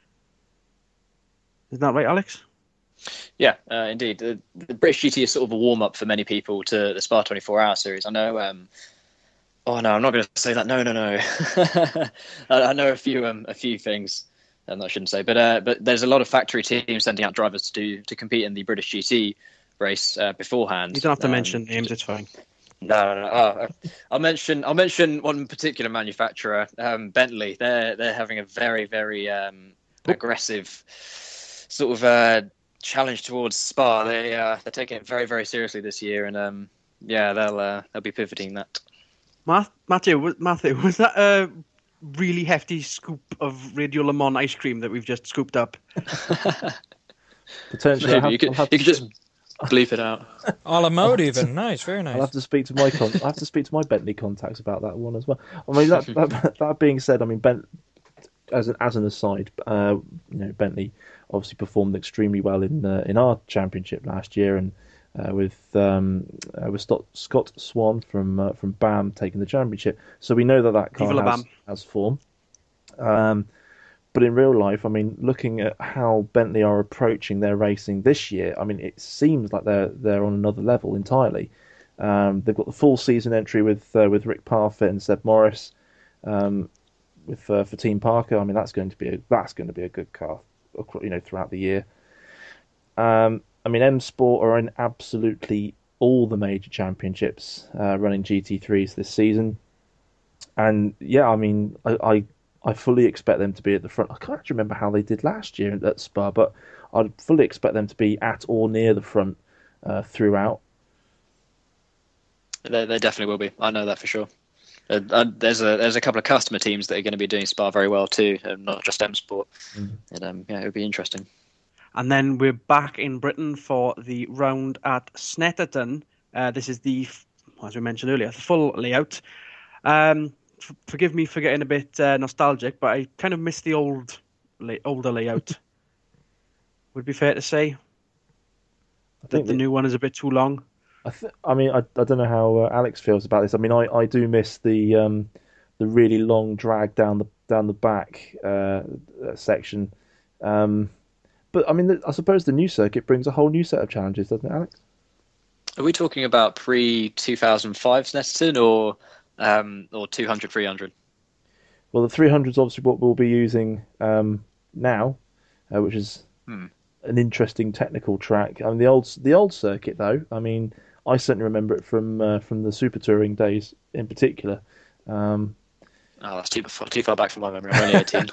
Isn't that right, Alex? Yeah, uh, indeed. The, the British G T is sort of a warm-up for many people to the Spa twenty-four hour series. I know... Um, Oh no, I'm not going to say that. No, no, no. I, I know a few, um, a few things, and I shouldn't say, but uh, but there's a lot of factory teams sending out drivers to do to compete in the British G T race uh, beforehand. You don't have to um, mention names; it's fine. No, no, no. Oh, I'll mention. I'll mention one particular manufacturer, um, Bentley. They're they're having a very, very um, aggressive sort of uh, challenge towards Spa. They uh, they're taking it very, very seriously this year, and um, yeah, they'll uh, they'll be pivoting that. Matthew, Matthew, was that a really hefty scoop of Radio Le Mans ice cream that we've just scooped up? Potentially, Maybe have, you could, you you could just bleep it out. A la mode, even nice, very nice. I'll have to speak to my con- I have to speak to my Bentley contacts about that one as well. I mean, that that, that being said, I mean, Ben, as an as an aside, uh, you know, Bentley obviously performed extremely well in uh, in our championship last year, and uh, with um, uh, with Scott, Scott Swan from uh, from BAM taking the championship. So we know that that car has, has form. Um, but in real life, I mean, looking at how Bentley are approaching their racing this year, I mean, it seems like they're they're on another level entirely. Um, they've got the full season entry with uh, with Rick Parfitt and Seb Morris, um, with uh, for Team Parker. I mean, that's going to be a, that's going to be a good car, you know, throughout the year. Um, I mean, M Sport are in absolutely all the major championships, uh, running G T threes this season, and yeah, I mean, I, I I fully expect them to be at the front. I can't actually remember how they did last year at Spa, but I'd fully expect them to be at or near the front uh, throughout. They, they definitely will be. I know that for sure. Uh, uh, there's a there's a couple of customer teams that are going to be doing Spa very well too, and not just M Sport. Mm. And um, yeah, it would be interesting. And then we're back in Britain for the round at Snetterton. Uh, this is the, as we mentioned earlier, the full layout. Um, f- forgive me for getting a bit uh, nostalgic, but I kind of miss the old, lay- older layout. Would it be fair to say I that the new one is a bit too long? I, th- I mean, I, I don't know how uh, Alex feels about this. I mean, I, I do miss the um, the really long drag down the down the back uh, section. Um, but I mean, the, I suppose the new circuit brings a whole new set of challenges, doesn't it, Alex? Are we talking about pre two thousand five Snetterton or um, or two hundred, three hundred? Well, the three hundred is obviously what we'll be using um, now, uh, which is hmm. an interesting technical track. I mean, the old the old circuit, though. I mean, I certainly remember it from uh, from the Super Touring days, in particular. Um, oh, that's too far, too far back from my memory. I'm only eighteen.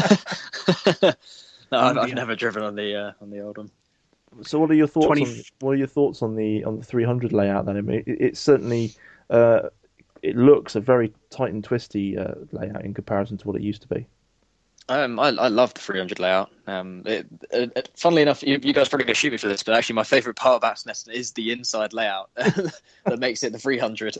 no, I've, I've never driven on the uh, on the old one. So, what are your thoughts? twenty On, what are your thoughts on the on the three hundred layout? Then, I mean, it, it certainly uh, it looks a very tight and twisty uh, layout in comparison to what it used to be. Um, I, I love the three hundred layout. Um, it, it, it, funnily enough, you, you guys are probably going to shoot me for this, but actually my favourite part about Snetterton is the inside layout that makes it the three hundred.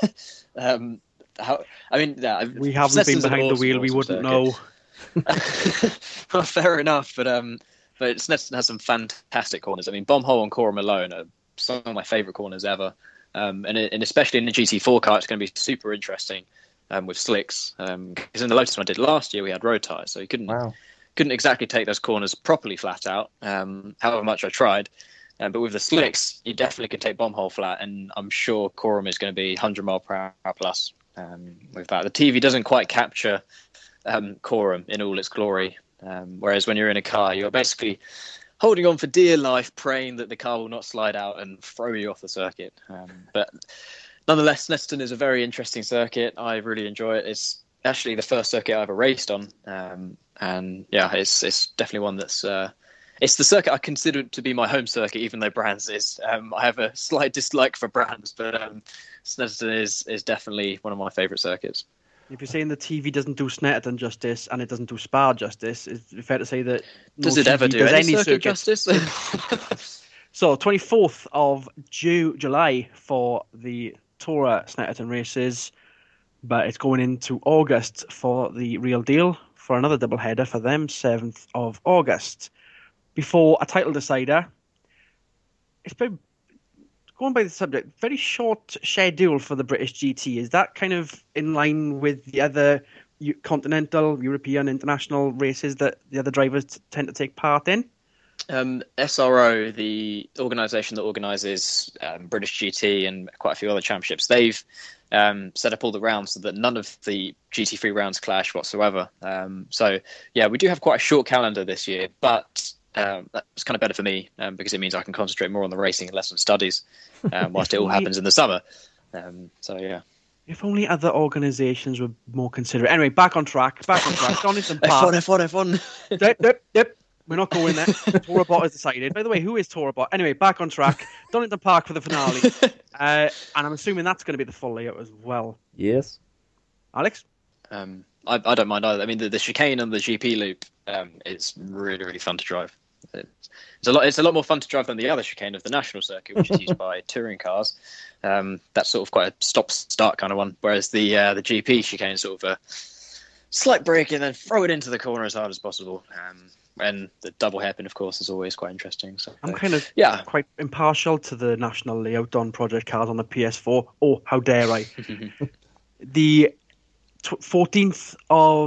um, how, I mean, yeah, we haven't been behind awesome, the wheel, awesome we wouldn't circuit. know. Well, fair enough, but um, but Snetterton has some fantastic corners. I mean, Bombhole and Coram alone are some of my favourite corners ever, um, and, and especially in the G T four car, it's going to be super interesting. Um, with slicks, because um, in the Lotus one I did last year, we had road tyres, so you couldn't wow. couldn't exactly take those corners properly flat out. Um, however much I tried, um, but with the slicks, you definitely could take Bombhole flat, and I'm sure Coram is going to be one hundred mile per hour plus um, with that. The T V doesn't quite capture um, Coram in all its glory, um, whereas when you're in a car, you're basically holding on for dear life, praying that the car will not slide out and throw you off the circuit. Um, but nonetheless, Snetterton is a very interesting circuit. I really enjoy it. It's actually the first circuit I ever raced on, um, and yeah, it's it's definitely one that's uh, it's the circuit I consider to be my home circuit, even though Brands is. Um, I have a slight dislike for Brands, but um, Snetterton is is definitely one of my favourite circuits. If you're saying the T V doesn't do Snetterton justice and it doesn't do Spa justice, is it fair to say that no does it T V ever do does any, any circuit, circuit justice? So, twenty-fourth of Ju- July for the Tourer Snetterton races, but it's going into August for the Real Deal for another double header for them, seventh of August. Before a title decider, it's been going by the subject, very short schedule for the British G T. Is that kind of in line with the other continental, European, international races that the other drivers t- tend to take part in? Um, S R O, the organisation that organises um, British G T and quite a few other championships, they've um, set up all the rounds so that none of the G T three rounds clash whatsoever. Um, so, yeah, we do have quite a short calendar this year, but um, that's kind of better for me um, because it means I can concentrate more on the racing and less on studies um, whilst it all happens in the summer. Um, so, yeah. If only other organisations were more considerate. Anyway, back on track. Back on track. Donington Park. F one, F one, F one. Yep, yep, yep. We're not going there. Torabot has decided. By the way, who is Torabot? Anyway, back on track. Donington Park for the finale. Uh, and I'm assuming that's going to be the full layout as well. Yes. Alex? Um, I, I don't mind either. I mean, the, the chicane and the G P loop um, is really, really fun to drive. It's, it's a lot. It's a lot more fun to drive than the other chicane of the national circuit, which is used by touring cars. Um, that's sort of quite a stop-start kind of one. Whereas the uh, the G P chicane is sort of a slight break and then throw it into the corner as hard as possible. Um, and the double hairpin, of course, is always quite interesting. So I'm kind of yeah. quite impartial to the national layout on project cars on the P S four. Oh, how dare I! The fourteenth of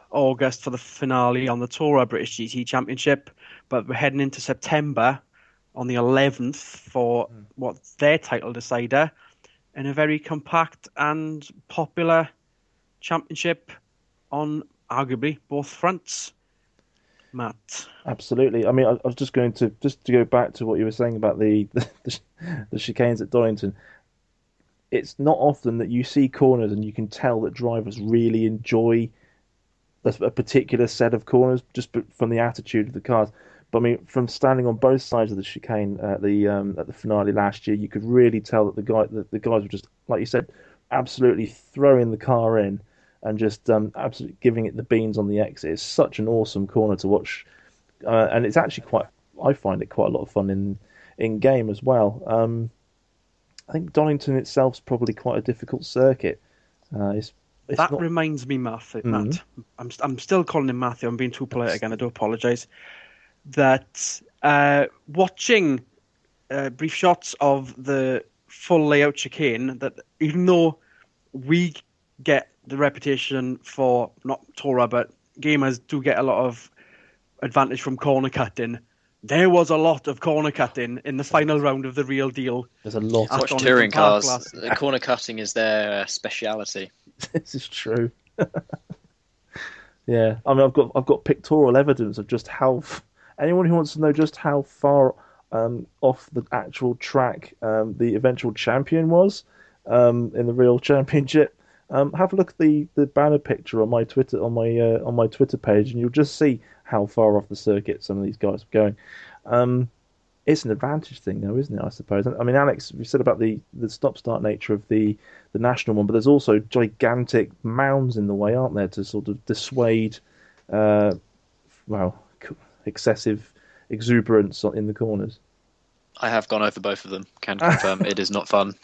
August for the finale on the Torah British G T Championship, but we're heading into September on the eleventh for mm. what's their title decider in a very compact and popular championship on arguably both fronts. Matt. Absolutely. I mean, I, I was just going to just to go back to what you were saying about the the, the chicanes at Donington. It's not often that you see corners and you can tell that drivers really enjoy a, a particular set of corners just from the attitude of the cars. But I mean, from standing on both sides of the chicane at the um, at the finale last year, you could really tell that the guy that the guys were just, like you said, absolutely throwing the car in and just um, absolutely giving it the beans on the exit. It's such an awesome corner to watch, uh, and it's actually quite. I find it quite a lot of fun in in game as well. Um, I think Donington itself is probably quite a difficult circuit. Uh, it's, it's that not... reminds me, Matthew. Mm-hmm. Matt, I'm I'm still calling him Matthew. I'm being too polite again. I do apologise. That uh, watching uh, brief shots of the full layout chicane, that even though we get the reputation for, not Torah, but gamers do get a lot of advantage from corner cutting, there was a lot of corner cutting in the final round of the real deal. There's a lot. Watch touring cars. The corner cutting is their uh, speciality. This is true. Yeah, I mean, I've got I've got pictorial evidence of just how. Anyone who wants to know just how far um, off the actual track um, the eventual champion was um, in the real championship, um, have a look at the, the banner picture on my Twitter on my uh, on my Twitter page, and you'll just see how far off the circuit some of these guys are going. Um, it's an advantage thing, though, isn't it? I suppose. I mean, Alex, we said about the, the stop-start nature of the, the national one, but there's also gigantic mounds in the way, aren't there, to sort of dissuade, uh, well. excessive exuberance in the corners. I have gone over both of them. Can confirm it is not fun.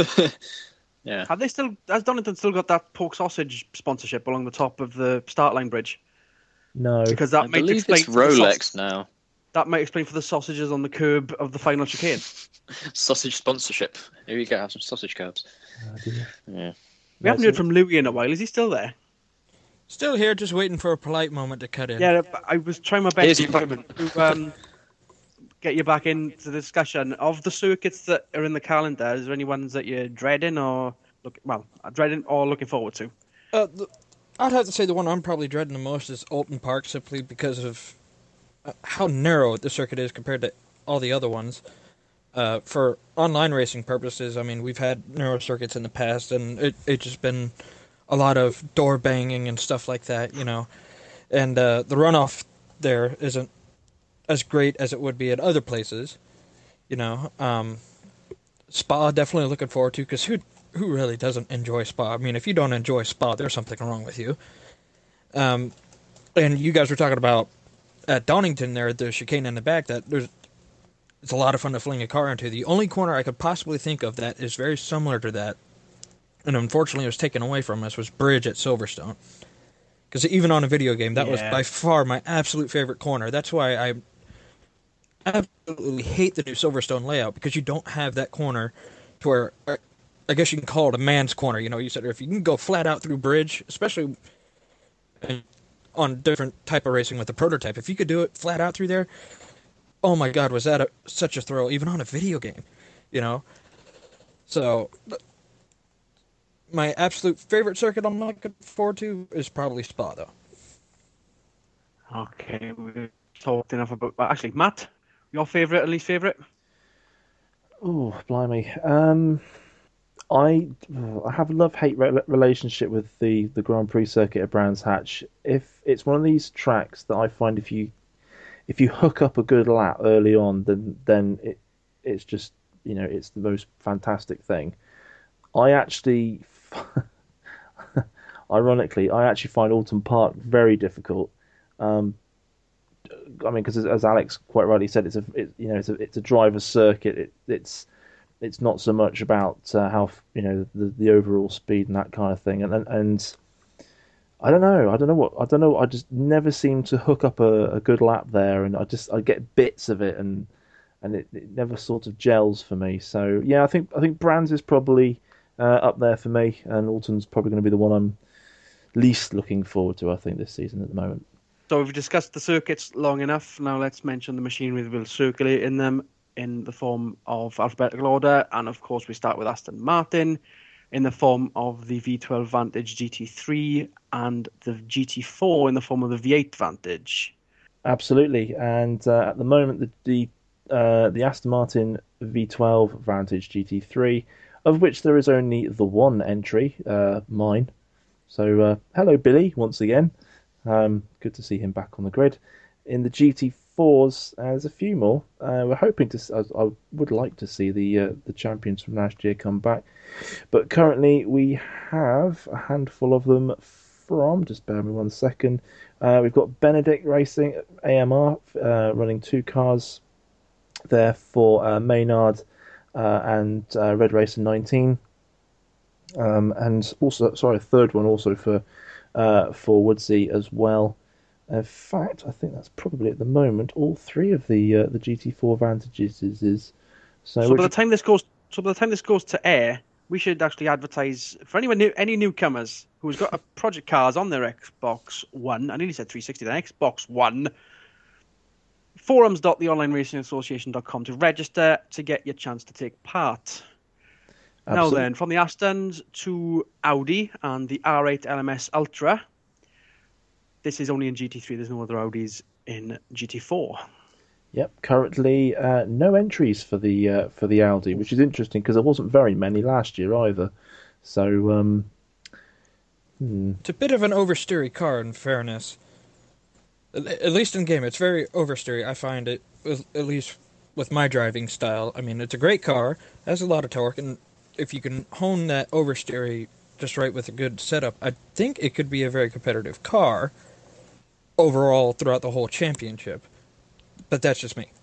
Yeah. Have they still? Has Donington still got that pork sausage sponsorship along the top of the start line bridge? No, because that I might believe explain it's Rolex saus- now. That might explain for the sausages on the curb of the final chicane. Sausage sponsorship. Here you go. Have some sausage curbs. Oh, dear. Yeah. We haven't heard from Louis in a while. Is he still there? Still here, just waiting for a polite moment to cut in. Yeah, I was trying my best Here's to um, get you back into the discussion. Of the circuits that are in the calendar, is there any ones that you're dreading or look well, dreading or looking forward to? Uh, the, I'd have to say the one I'm probably dreading the most is Alton Park, simply because of uh, how narrow the circuit is compared to all the other ones. Uh, for online racing purposes, I mean, we've had narrow circuits in the past, and it it's just been a lot of door banging and stuff like that, you know. And uh, the runoff there isn't as great as it would be at other places, you know. Um, Spa, definitely looking forward to, because who who really doesn't enjoy Spa? I mean, if you don't enjoy Spa, there's something wrong with you. Um, and you guys were talking about at Donington there, the chicane in the back, that there's it's a lot of fun to fling a car into. The only corner I could possibly think of that is very similar to that, and unfortunately it was taken away from us, was Bridge at Silverstone. Because even on a video game, that yeah. was by far my absolute favorite corner. That's why I absolutely hate the new Silverstone layout, because you don't have that corner to where, I guess you can call it a man's corner. You know, you said if you can go flat out through Bridge, especially on different type of racing with the prototype, if you could do it flat out through there, oh my God, was that a, such a thrill, even on a video game, you know? So, my absolute favorite circuit I'm looking forward to is probably Spa, though. Okay, we've talked enough about... Actually, Matt, your favourite and least favourite? Oh, blimey. Um, I I have a love-hate re- relationship with the, the Grand Prix circuit at Brands Hatch. If it's one of these tracks that I find if you if you hook up a good lap early on, then then it it's just, you know, it's the most fantastic thing. I actually, ironically, I actually find Alton Park very difficult. Um, I mean, because as Alex quite rightly said, it's a it, you know it's a it's a driver's circuit. It, it's it's not so much about uh, how you know the, the overall speed and that kind of thing. And, and and I don't know. I don't know what I don't know. I just never seem to hook up a, a good lap there, and I just I get bits of it, and and it, it never sort of gels for me. So yeah, I think I think Brands is probably uh, up there for me, and Alton's probably going to be the one I'm least looking forward to, I think, this season at the moment. So we've discussed the circuits long enough. Now let's mention the machinery that will circulate in them in the form of alphabetical order. And of course, we start with Aston Martin in the form of the V twelve Vantage G T three and the G T four in the form of the V eight Vantage. Absolutely. And uh, at the moment, the the, uh, the Aston Martin V twelve Vantage G T three, of which there is only the one entry, uh, mine. So uh, hello, Billy, once again. Um, good to see him back on the grid. In the G T fours, uh, there's a few more. Uh, we're hoping to. I, I would like to see the uh, the champions from last year come back, but currently we have a handful of them from. Just bear with me one second. Uh, we've got Benedict Racing A M R uh, running two cars there for uh, Maynard uh, and uh, Red Racer nineteen, um, and also sorry, a third one also for. Uh, for Woodsy as well. In fact, I think that's probably at the moment all three of the uh, the G T four Vantages is. is so so which... by the time this goes, so by the time this goes to air, we should actually advertise for anyone new, any newcomers who's got a Project Cars on their Xbox One. I nearly said three sixty, then Xbox One. forums dot the online racing association dot com to register to get your chance to take part. Absolutely. Now then, from the Astons to Audi and the R eight L M S Ultra. This is only in G T three. There's no other Audis in G T four. Yep. Currently, uh, no entries for the uh, for the Audi, which is interesting because there wasn't very many last year either. So um, hmm. it's a bit of an oversteery car, in fairness. At least in game, it's very oversteery. I find it, at least with my driving style. I mean, it's a great car, has a lot of torque, and if you can hone that oversteery just right with a good setup, I think it could be a very competitive car overall throughout the whole championship. But that's just me.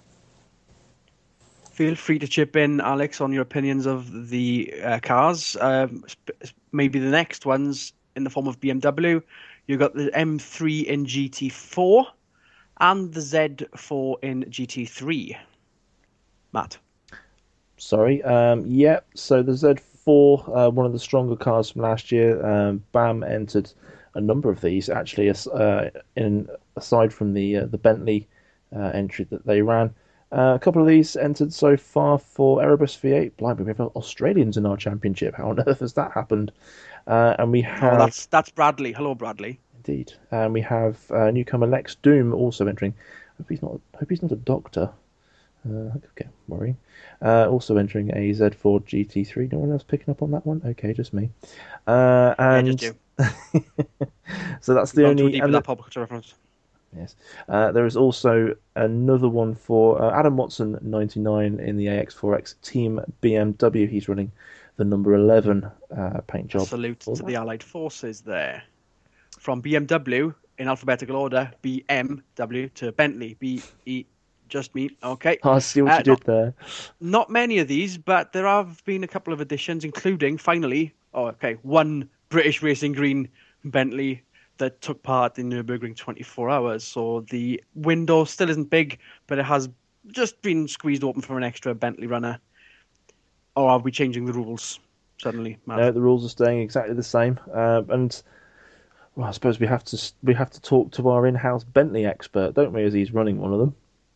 Feel free to chip in, Alex, on your opinions of the uh, cars. Um, sp- maybe the next ones in the form of B M W. You've got the M three in G T four and the Z four in G T three. Matt. Sorry. Um, yeah, so the Z four, uh, one of the stronger cars from last year. Um, B A M entered a number of these, actually, uh, in aside from the uh, the Bentley uh, entry that they ran. Uh, a couple of these entered so far for Erebus V eight. Blimey, we have Australians in our championship. How on earth has that happened? Uh, and we have... Oh, that's, that's Bradley. Hello, Bradley. Indeed. And we have uh, newcomer Lex Doom also entering. Hope he's not, hope he's not a doctor. Uh, okay, worrying. Uh, also entering a Z four G T three. No one else picking up on that one? Okay, just me. Uh, and yeah, just you. So that's the only. And that pop culture reference. Yes. Uh, there is also another one for uh, Adam Watson, ninety-nine, in the A X four X Team B M W. He's running the number eleven uh, paint job. A salute to the Allied Forces there. From B M W in alphabetical order, B M W to Bentley, B E. Just me, okay. I see what uh, you did not, there. Not many of these, but there have been a couple of additions, including, finally, oh, okay, one British Racing Green Bentley that took part in Nürburgring twenty-four hours. So the window still isn't big, but it has just been squeezed open for an extra Bentley runner. Or are we changing the rules suddenly, Matt? No, the rules are staying exactly the same. Uh, and well, I suppose we have to we have to talk to our in-house Bentley expert, don't we, as he's running one of them.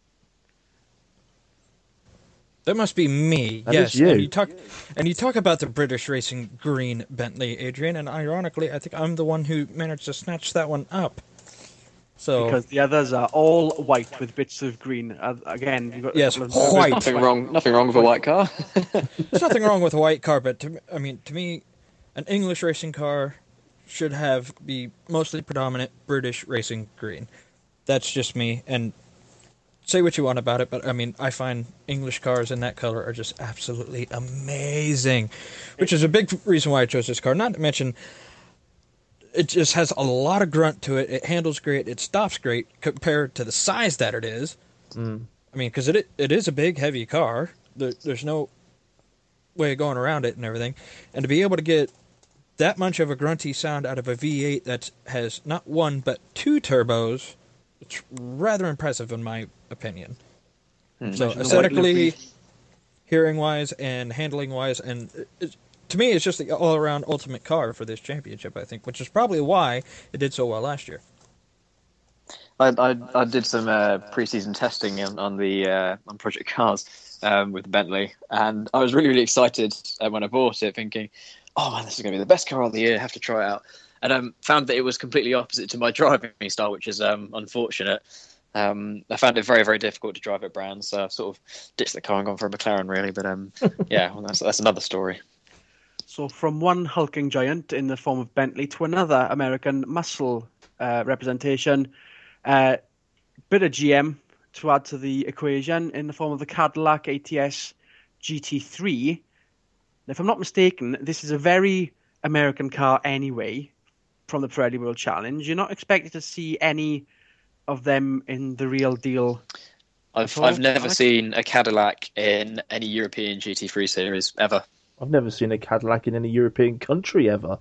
That must be me. That yes, is you. And you talk, and you talk about the British Racing Green Bentley, Adrian, and ironically, I think I'm the one who managed to snatch that one up. So because the others are all white with bits of green. Uh, again, you've got yes, a of white. Nothing wrong. Nothing wrong with a white car. There's nothing wrong with a white car, but to, I mean, to me, an English racing car should have be mostly predominant British Racing Green. That's just me, and. Say what you want about it, but I mean, I find English cars in that color are just absolutely amazing, which is a big reason why I chose this car. Not to mention, it just has a lot of grunt to it. It handles great. It stops great compared to the size that it is. Mm. I mean, because it it is a big, heavy car. There, there's no way of going around it and everything. And to be able to get that much of a grunty sound out of a V eight that has not one but two turbos, it's rather impressive in my opinion. Hmm. So aesthetically, hearing-wise, and handling-wise, and it, to me, it's just the all-around ultimate car for this championship, I think, which is probably why it did so well last year. I I, I did some uh, pre-season testing on, on the uh, on Project Cars um, with Bentley, and I was really really excited uh, when I bought it, thinking, "Oh man, this is going to be the best car of the year. I have to try it out." And um, found that it was completely opposite to my driving style, which is um, unfortunate. Um, I found it very very difficult to drive at Brands, so I've sort of ditched the car and gone for a McLaren really. But um, yeah, well, that's that's another story. So from one hulking giant in the form of Bentley to another American muscle uh, representation. Uh, bit of G M to add to the equation in the form of the Cadillac A T S G T three. If I'm not mistaken, this is a very American car anyway from the Pirelli World Challenge. You're not expected to see any of them in the real deal. I've I've never seen a Cadillac in any European G T three series ever. I've never seen a Cadillac in any European country ever.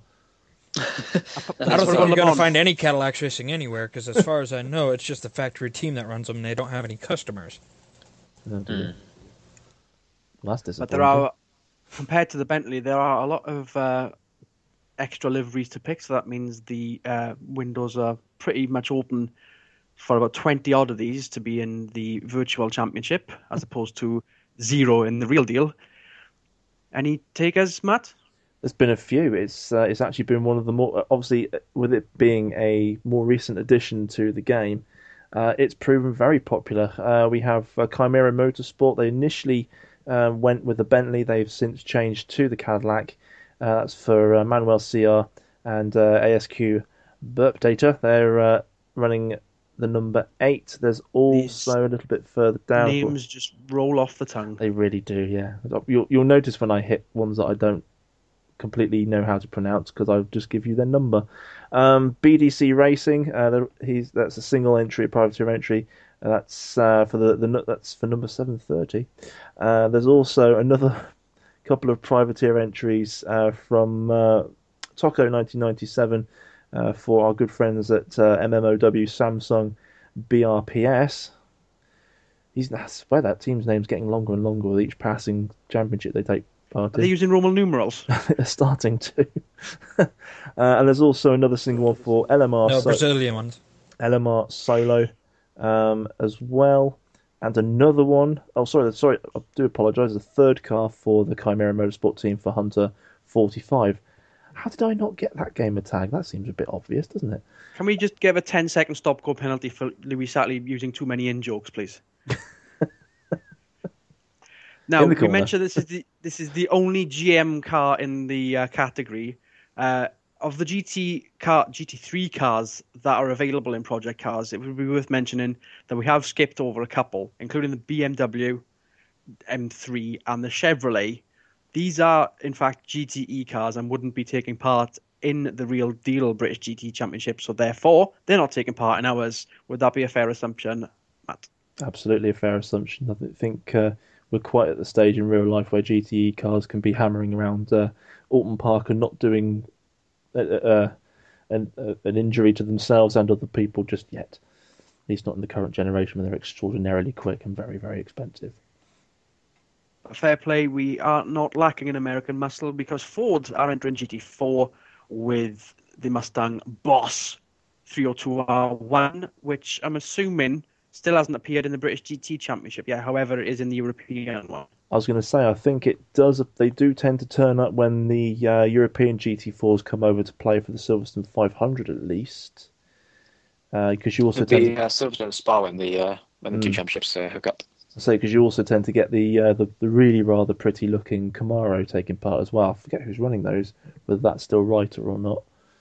I don't think you're going to find any Cadillacs racing anywhere, because as far as I know, it's just the factory team that runs them, and they don't have any customers. Oh, mm. Well, that's disappointing. But there are, compared to the Bentley, there are a lot of uh, extra liveries to pick, so that means the uh, windows are pretty much open for about twenty odd of these to be in the virtual championship, as opposed to zero in the real deal. Any takers, Matt? There's been a few. It's uh, it's actually been one of the more, obviously with it being a more recent addition to the game, uh, it's proven very popular. Uh, we have uh, Chimera Motorsport. They initially uh, went with the Bentley. They've since changed to the Cadillac. Uh, that's for uh, Manuel C R and uh, A S Q Burp Data. They're uh, running the number eight. There's also These a little bit further down. Names just roll off the tongue. They really do, yeah. You'll, you'll notice when I hit ones that I don't completely know how to pronounce, because I'll just give you their number. Um, B D C Racing, uh, he's that's a single entry, a privateer entry. Uh, that's uh, for the, the that's for number seven thirty. Uh, there's also another couple of privateer entries uh, from uh, Tocco nineteen ninety-seven uh, for our good friends at uh, M M O W Samsung B R P S. He's that's where that team's name's getting longer and longer with each passing championship they take. Party. Are they using Roman numerals? They're starting to. uh, and there's also another single one for L M R. No, so- Brazilian ones. L M R Solo um, as well. And another one. Oh, sorry, sorry. I do apologise. A third car for the Chimera Motorsport team for Hunter forty-five. How did I not get that gamer tag? That seems a bit obvious, doesn't it? Can we just give a ten second stop go penalty for Louis Sattler using too many in jokes, please? Now, we mentioned this is the this is the only G M car in the uh, category. Uh, of the G T car, G T three cars that are available in Project Cars, it would be worth mentioning that we have skipped over a couple, including the B M W M three and the Chevrolet. These are, in fact, G T E cars and wouldn't be taking part in the real deal British G T Championship, so therefore they're not taking part in ours. Would that be a fair assumption, Matt? Absolutely a fair assumption. I think uh, we're quite at the stage in real life where G T E cars can be hammering around uh, Alton Park and not doing uh, uh, an, uh, an injury to themselves and other people just yet. At least not in the current generation, where they're extraordinarily quick and very, very expensive. Fair play, we are not lacking in American muscle because Ford are entering G T four with the Mustang Boss three oh two R one, which I'm assuming still hasn't appeared in the British G T Championship yet. However, it is in the European one. I was going to say, I think it does. They do tend to turn up when the uh, European G T fours come over to play for the Silverstone five hundred at least. Because uh, you also It'll tend be to... uh, Silverstone Spa when the uh, when the mm. two championships uh, hook up. I say because you also tend to get the, uh, the the really rather pretty looking Camaro taking part as well. I forget who's running those, whether that's still Reiter or not.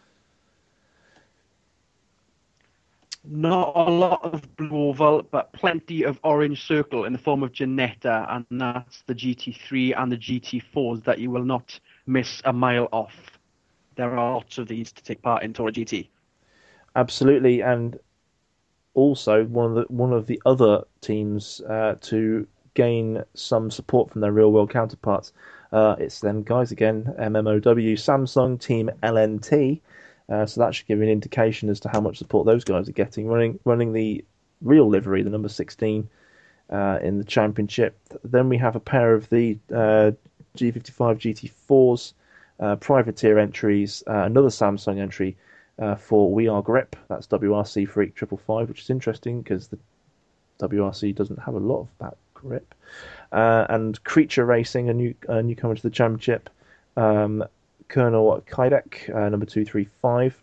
Not a lot of blue oval, but plenty of orange circle in the form of Ginetta, and that's the G T three and the G T fours that you will not miss a mile off. There are lots of these to take part in Toro G T. Absolutely, and also one of the one of the other teams uh, to gain some support from their real world counterparts. Uh, it's them guys again, M M O W, Samsung Team L N T. Uh, so that should give you an indication as to how much support those guys are getting. Running running the real livery, the number sixteen uh, in the championship. Then we have a pair of the uh, G fifty-five G T fours uh, privateer entries, uh, another Samsung entry uh, for We Are Grip. That's W R C Freak five five five, which is interesting because the W R C doesn't have a lot of that grip. Uh, and Creature Racing, a new a newcomer to the championship. Um, Colonel Kaidek, uh, number two three five.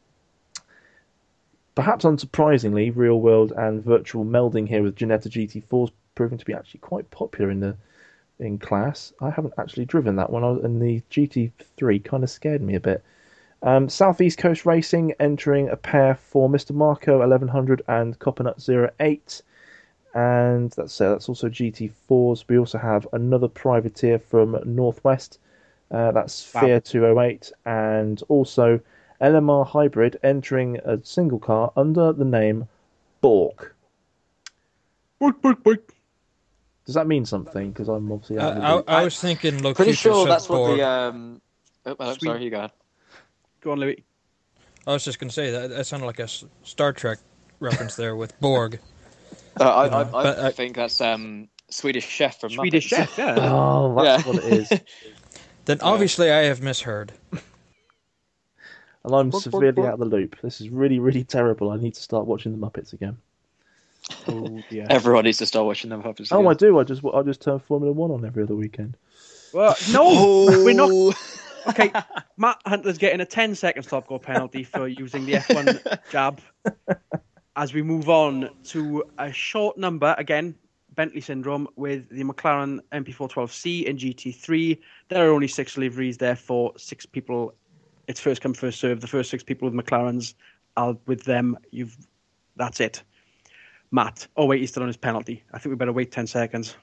Perhaps unsurprisingly, real world and virtual melding here with Ginetta G T four is proving to be actually quite popular in the in class. I haven't actually driven that one, and the G T three kind of scared me a bit. Um, Southeast Coast Racing entering a pair for Mister Marco eleven hundred and Copernut zero eight. And that's uh, that's also G T fours. We also have another privateer from Northwest. Uh, that's Wow. Fear two oh eight, and also L M R Hybrid entering a single car under the name Bork. Bork, bork, bork. Does that mean something? Because I'm obviously out of the Uh, loop. I, I was thinking Locutus Pretty sure said that's what Borg. the. Um... Oh, well, Sweet. sorry, you go ahead. Go on, Louis. I was just going to say that that sounded like a S- Star Trek reference there with Borg. Uh, I, know, I, I but, uh, think that's um, Swedish Chef from Swedish Muppets. chef, yeah. Oh, that's Yeah. what it is. Then obviously I have misheard. And I'm Bork, bork, severely bork. out of the loop. This is really, really terrible. I need to start watching the Muppets again. Oh, dear. Everyone needs to start watching them Muppets. Oh, again. I do. I just I just turn Formula One on every other weekend. Well, no, we're not. Okay, Matt Hunter's getting a ten second stop go penalty for using the F one jab. As we move on to a short number, again, Bentley syndrome, with the McLaren M P four twelve C and G T three. There are only six liveries, therefore six people. It's first come, first serve. The first six people with McLarens, I'll with them. You've that's it. Matt. Oh wait, he's still on his penalty. I think we better wait ten seconds.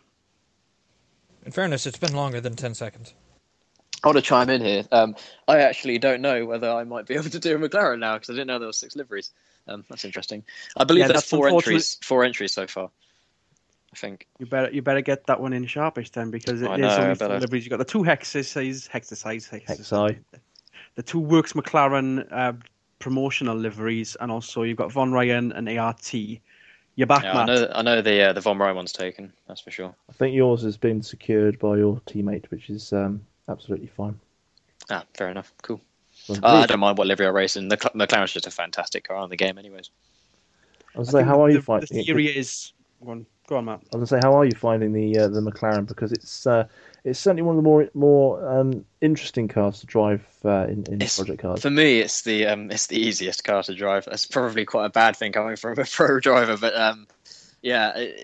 In fairness, it's been longer than ten seconds. I want to chime in here. Um, I actually don't know whether I might be able to do a McLaren now because I didn't know there were six liveries. Um, that's interesting. I believe Yeah, that's, that's four unfortunate. entries. Four entries so far. I think. You better you better get that one in sharpish then, because it I is know, I only four better. liveries. You've got the two hexes, hexesize, Hexi. the two Works McLaren uh, promotional liveries, and also you've got Von Ryan and A R T. You're back, Yeah, I Matt. know. I know the uh, the Von Ryan one's taken. That's for sure. I think yours has been secured by your teammate, which is um, absolutely fine. Ah, fair enough. Cool. Well, Uh, I Bruce, don't mind what livery I race in. The Cl- McLaren's just a fantastic car in the game, anyways. I was I gonna say, think how the, are you the, finding the it? theory is go on, go on, Matt. I was gonna say, how are you finding the uh, the McLaren? Because it's uh, it's certainly one of the more more um, interesting cars to drive uh, in, in It's- project cars. For me, it's the um, it's the easiest car to drive. That's probably quite a bad thing coming from a pro driver, but um, yeah, it,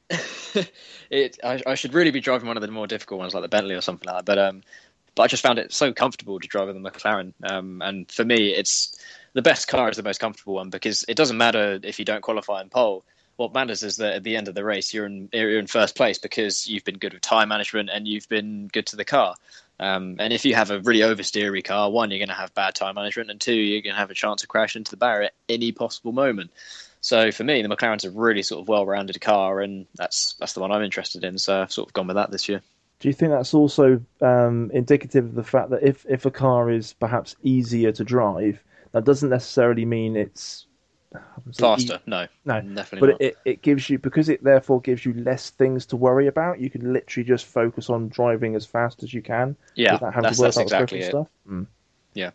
it I, I should really be driving one of the more difficult ones like the Bentley or something like that. But um, but I just found it so comfortable to drive with the McLaren. Um, and for me, it's the best car is the most comfortable one because it doesn't matter if you don't qualify in pole. What matters is that at the end of the race, you're in you're in first place because you've been good with time management and you've been good to the car. Um, and if you have a really oversteery car, one, you're going to have bad time management, and two, you're going to have a chance of crashing into the barrier at any possible moment. So for me, the McLaren's a really sort of well-rounded car, and that's that's the one I'm interested in. So I've sort of gone with that this year. Do you think that's also um, indicative of the fact that if, if a car is perhaps easier to drive, that doesn't necessarily mean it's Faster? No, No, definitely but not. it, it gives you, because it therefore gives you less things to worry about. You can literally just focus on driving as fast as you can. Yeah, without having that's- to worry that's about exactly the it. stuff. Mm. Yeah.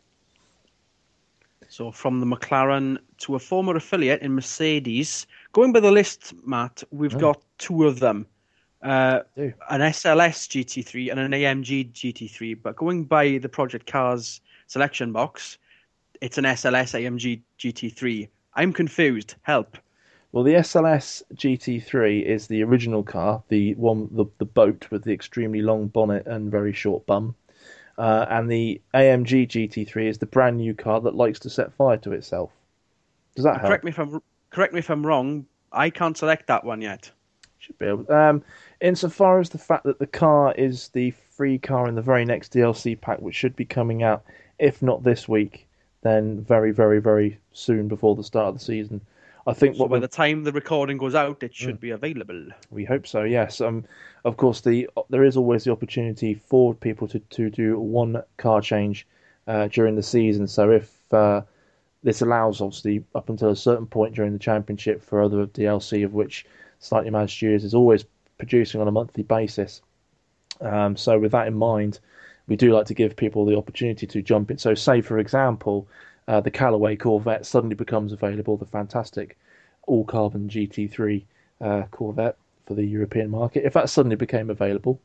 So from the McLaren to a former affiliate in Mercedes. Going by the list, Matt, we've Oh. got two of them. Uh, Do. an S L S G T three and an A M G G T three. But going by the Project Cars selection box, it's an S L S A M G G T three. I'm confused. Help. Well, the S L S G T three is the original car, the one, the, the boat with the extremely long bonnet and very short bum. Uh, and the A M G G T three is the brand new car that likes to set fire to itself. Does that help? Correct me if I'm correct me if I'm wrong. I can't select that one yet. Should be able. Um, insofar as the fact that the car is the free car in the very next D L C pack, which should be coming out, if not this week, then very, very, very soon before the start of the season. I think So what by we the time the recording goes out, it should be available. we hope so. Yes. Um. Of course, the there is always the opportunity for people to, to do one car change uh, during the season. So if uh, this allows, obviously, up until a certain point during the championship for other D L C, of which Slightly Mad Studios is always producing on a monthly basis. Um, so with that in mind, we do like to give people the opportunity to jump in. So, say for example, uh, the Callaway Corvette suddenly becomes available, the fantastic all-carbon G T three uh, Corvette for the European market. If that suddenly became available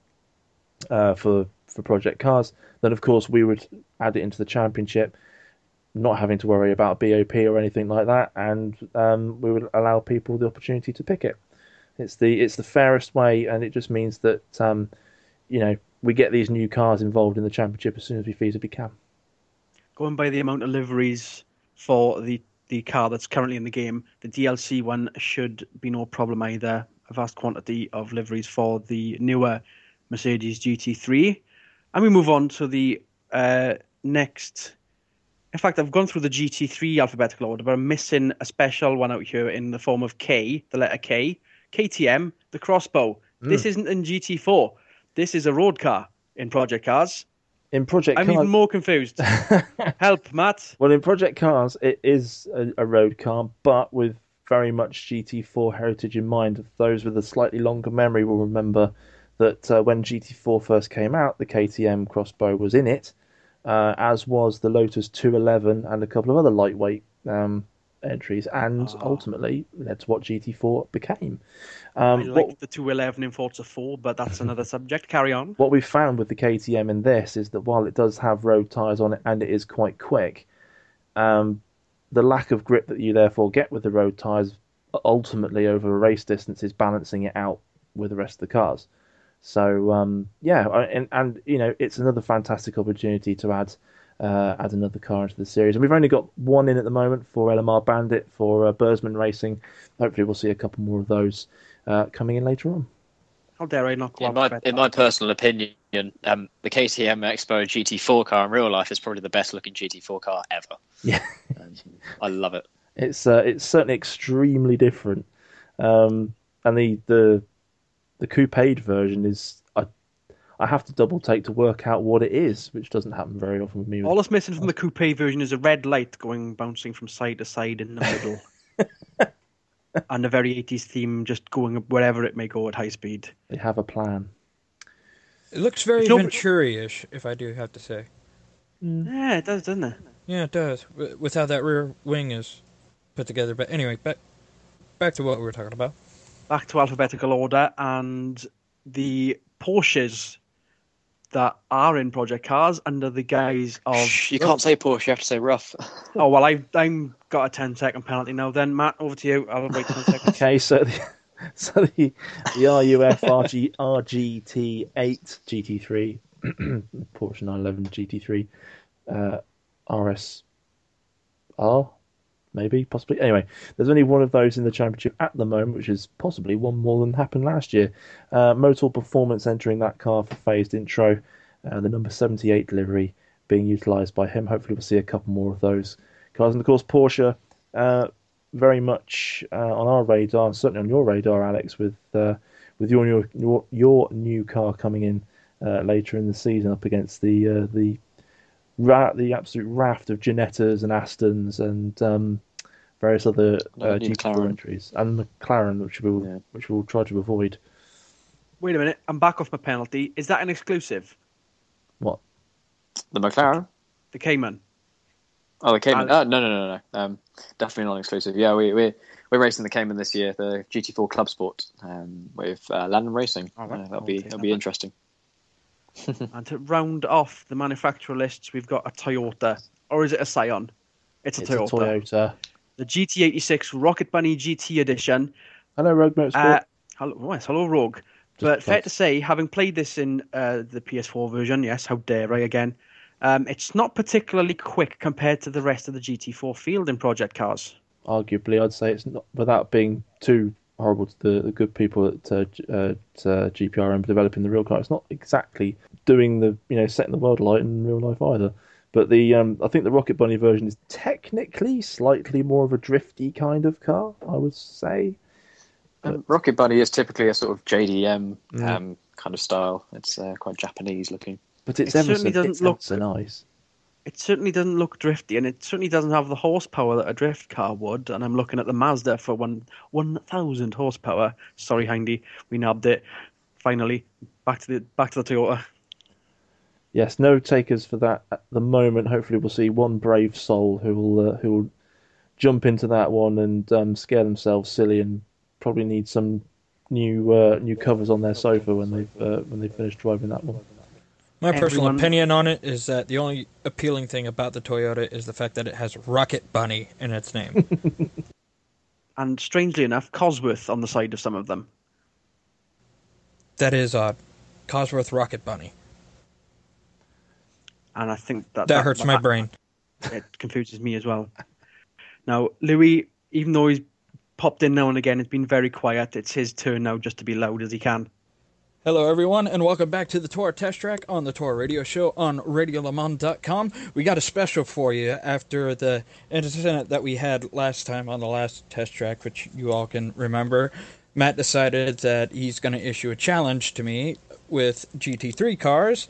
uh, for for Project Cars, then of course we would add it into the championship, not having to worry about B O P or anything like that, and um, we would allow people the opportunity to pick it. It's the it's the fairest way, and it just means that um, you know we get these new cars involved in the championship as soon as we feasibly can. Going by the amount of liveries for the the car that's currently in the game, the D L C one should be no problem either. A vast quantity of liveries for the newer Mercedes G T three. And we move on to the uh, next. In fact, I've gone through the G T three alphabetical order, but I'm missing a special one out here in the form of K, the letter K. K T M, the Crossbow. Mm. This isn't in G T four. This is a road car in Project Cars. In Project I'm Cars... even more confused. Help, Matt. Well, in Project Cars, it is a, a road car, but with very much G T four heritage in mind. Those with a slightly longer memory will remember that uh, when G T four first came out, the K T M Crossbow was in it, uh, as was the Lotus two eleven and a couple of other lightweight um, entries, and oh. ultimately led to what G T four became. Um, I like what, the two eleven in Forza four, but that's another subject. Carry on. What we've found with the K T M in this is that while it does have road tyres on it and it is quite quick, um, the lack of grip that you therefore get with the road tyres ultimately over a race distance is balancing it out with the rest of the cars. So um, yeah, and, and you know it's another fantastic opportunity to add uh, add another car into the series. And we've only got one in at the moment for L M R Bandit for uh, Bursman Racing. Hopefully we'll see a couple more of those uh, coming in later on. How dare I not go in my, in my personal opinion, um, the K T M Expo G T four car in real life is probably the best looking G T four car ever. Yeah, um, I love it. It's uh, it's certainly extremely different, um, and the the the coupéed version is I I have to double take to work out what it is, which doesn't happen very often with me. All that's missing from the coupé version is a red light going bouncing from side to side in the middle. And a very eighties theme just going wherever it may go at high speed. They have a plan. It looks very Venturi-ish, if I do have to say. Mm. Yeah, it does, doesn't it? Yeah, it does. With how that rear wing is put together. But anyway, back back to what we were talking about. Back to alphabetical order and the Porsches that are in Project Cars under the guise of... Shh, you can't say Porsche, you have to say rough. Oh, well, I've, I've got a ten second penalty now. Then, Matt, over to you. I'll wait ten seconds. Okay, so the, so the, the R U F R G T eight G T three, Porsche nine eleven G T three, uh, R S R, maybe, possibly. Anyway, there's only one of those in the championship at the moment, which is possibly one more than happened last year. Uh, Motul Performance entering that car for phased intro, uh, the number seventy-eight delivery being utilised by him. Hopefully we'll see a couple more of those cars. And of course Porsche, uh, very much uh, on our radar, certainly on your radar, Alex, with uh, with your, your your your new car coming in uh, later in the season up against the uh, the ra- the absolute raft of Ginettas and Astons and um, various other uh, G T four entries, and McLaren, which we'll yeah. which we'll try to avoid. Wait a minute, I'm back off my penalty. Is that an exclusive? What? The McLaren? The Cayman. Oh, the Cayman. Uh, no, no, no, no. Um, definitely not exclusive. Yeah, we, we're we're racing the Cayman this year, the G T four Club Sport, um, with uh, Landon Racing. Oh, right. uh, that'll be that'll be that interesting. And to round off the manufacturer lists, we've got a Toyota, or is it a Scion? It's a it's Toyota. A Toyota. The G T eighty-six Rocket Bunny G T Edition. Hello, Rogue Motorsport. Uh, hello, oh, yes, hello, Rogue. Just but fair to say, having played this in uh, the P S four version, yes, how dare I again, um, it's not particularly quick compared to the rest of the G T four field in Project Cars. Arguably, I'd say it's not, without being too horrible to the, the good people at, uh, at uh, G P R M developing the real car, it's not exactly doing the, you know, setting the world alight in real life either. But the um, I think the Rocket Bunny version is technically slightly more of a drifty kind of car, I would say. Um, Rocket Bunny is typically a sort of J D M mm. um, kind of style. It's uh, quite Japanese looking. But it's it ever certainly so, doesn't it's look so nice. It certainly doesn't look drifty, and it certainly doesn't have the horsepower that a drift car would. And I'm looking at the Mazda for one one thousand horsepower. Sorry, Hindy, we nabbed it. Finally, back to the back to the Toyota. yes, no takers for that at the moment. Hopefully, we'll see one brave soul who will uh, who will jump into that one and um, scare themselves silly and probably need some new uh, new covers on their sofa when they've uh, when they finish driving that one. My personal Everyone- opinion on it is that the only appealing thing about the Toyota is the fact that it has Rocket Bunny in its name. And strangely enough, Cosworth on the side of some of them. That is odd. Cosworth Rocket Bunny. And I think that... That hurts my brain. It confuses me as well. Now, Louis, even though he's popped in now and again, it's been very quiet. It's his turn now just to be loud as he can. Hello, everyone, and welcome back to the Tour Test Track on the Tour Radio Show on radio le mans dot com. We got a special for you after the incident that we had last time on the last test track, which you all can remember. Matt decided that he's going to issue a challenge to me with G T three cars.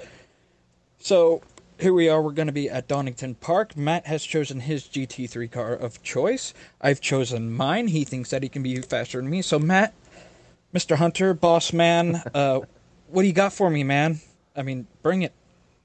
So here we are. We're going to be at Donington Park. Matt has chosen his G T three car of choice. I've chosen mine. He thinks that he can be faster than me. So, Matt, Mister Hunter, boss man, uh, what do you got for me, man? I mean, bring it.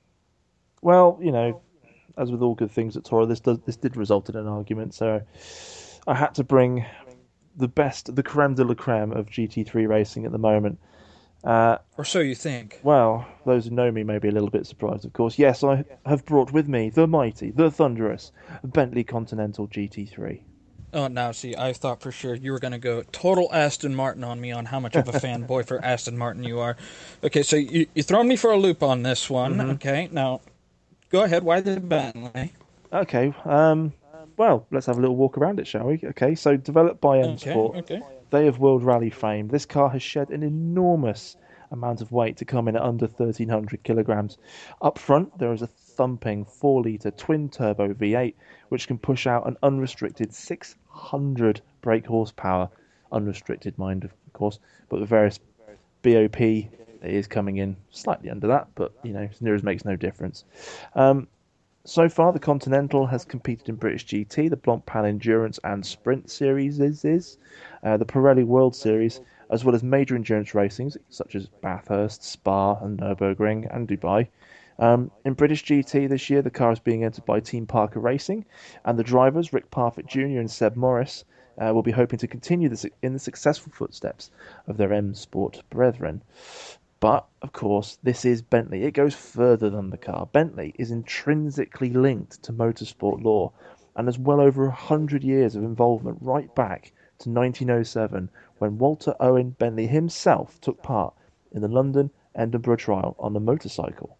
Well, you know, as with all good things at Toro, this does this did result in an argument, so I had to bring the best, the creme de la creme of G T three racing at the moment. Uh, or so you think. Well, those who know me may be a little bit surprised, of course. Yes, I have brought with me the mighty, the thunderous Bentley Continental G T three. Oh, now, see, I thought for sure you were going to go total Aston Martin on me on how much of a fanboy for Aston Martin you are. Okay, so you, you're throwing me for a loop on this one. Mm-hmm. Okay, now, go ahead. Why the Bentley? Okay, um, well, let's have a little walk around it, shall we? Okay, so developed by M Sport, okay, okay. they have World Rally fame. This car has shed an enormous amount of weight to come in at under thirteen hundred kilograms. Up front, there is a thumping four litre twin-turbo V eight, which can push out an unrestricted six hundred brake horsepower. Unrestricted, mind, of course, but the various B O P is coming in slightly under that, but, you know, as near as makes no difference. Um, so far, the Continental has competed in British G T, the Blancpain Endurance and Sprint Series, is, is uh, the Pirelli World Series, as well as major endurance racings such as Bathurst, Spa and Nürburgring and Dubai. Um, in British G T this year, the car is being entered by Team Parker Racing, and the drivers, Rick Parfitt Junior and Seb Morris, uh, will be hoping to continue this in the successful footsteps of their M Sport brethren. But, of course, this is Bentley. It goes further than the car. Bentley is intrinsically linked to motorsport law and has well over one hundred years of involvement right back to nineteen oh seven, when Walter Owen Bentley himself took part in the London Edinburgh trial on a motorcycle.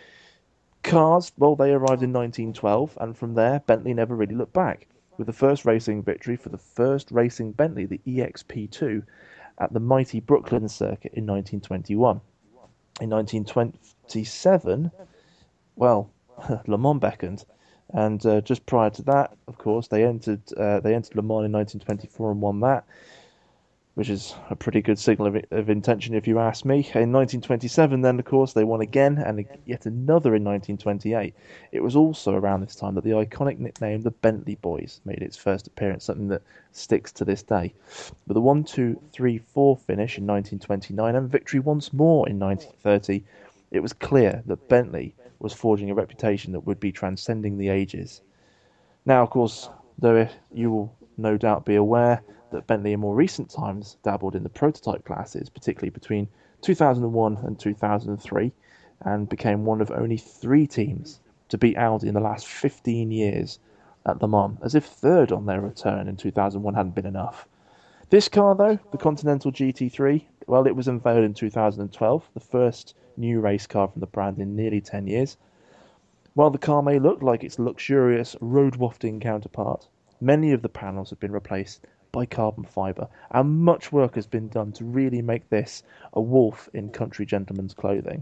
Cars, well, they arrived in nineteen twelve, and from there, Bentley never really looked back, with the first racing victory for the first racing Bentley, the E X P two, at the mighty Brooklyn circuit in nineteen twenty-one. In nineteen twenty-seven, well, Le Mans beckoned, and uh, just prior to that, of course, they entered uh, they entered Le Mans in nineteen twenty-four and won that, which is a pretty good signal of, of intention if you ask me. In nineteen twenty-seven, then, of course, they won again, and yet another in nineteen twenty-eight. It was also around this time that the iconic nickname, the Bentley Boys, made its first appearance, something that sticks to this day. With a one two three four finish in nineteen twenty-nine and victory once more in nineteen thirty, it was clear that Bentley was forging a reputation that would be transcending the ages. Now, of course, though you will no doubt be aware that Bentley in more recent times dabbled in the prototype classes, particularly between two thousand one and two thousand three, and became one of only three teams to beat Audi in the last fifteen years at Le Mans, as if third on their return in two thousand one hadn't been enough. This car, though, the Continental G T three, well, it was unveiled in two thousand twelve, the first new race car from the brand in nearly ten years. While the car may look like its luxurious road-wafting counterpart, many of the panels have been replaced by carbon fibre, and much work has been done to really make this a wolf in country gentleman's clothing.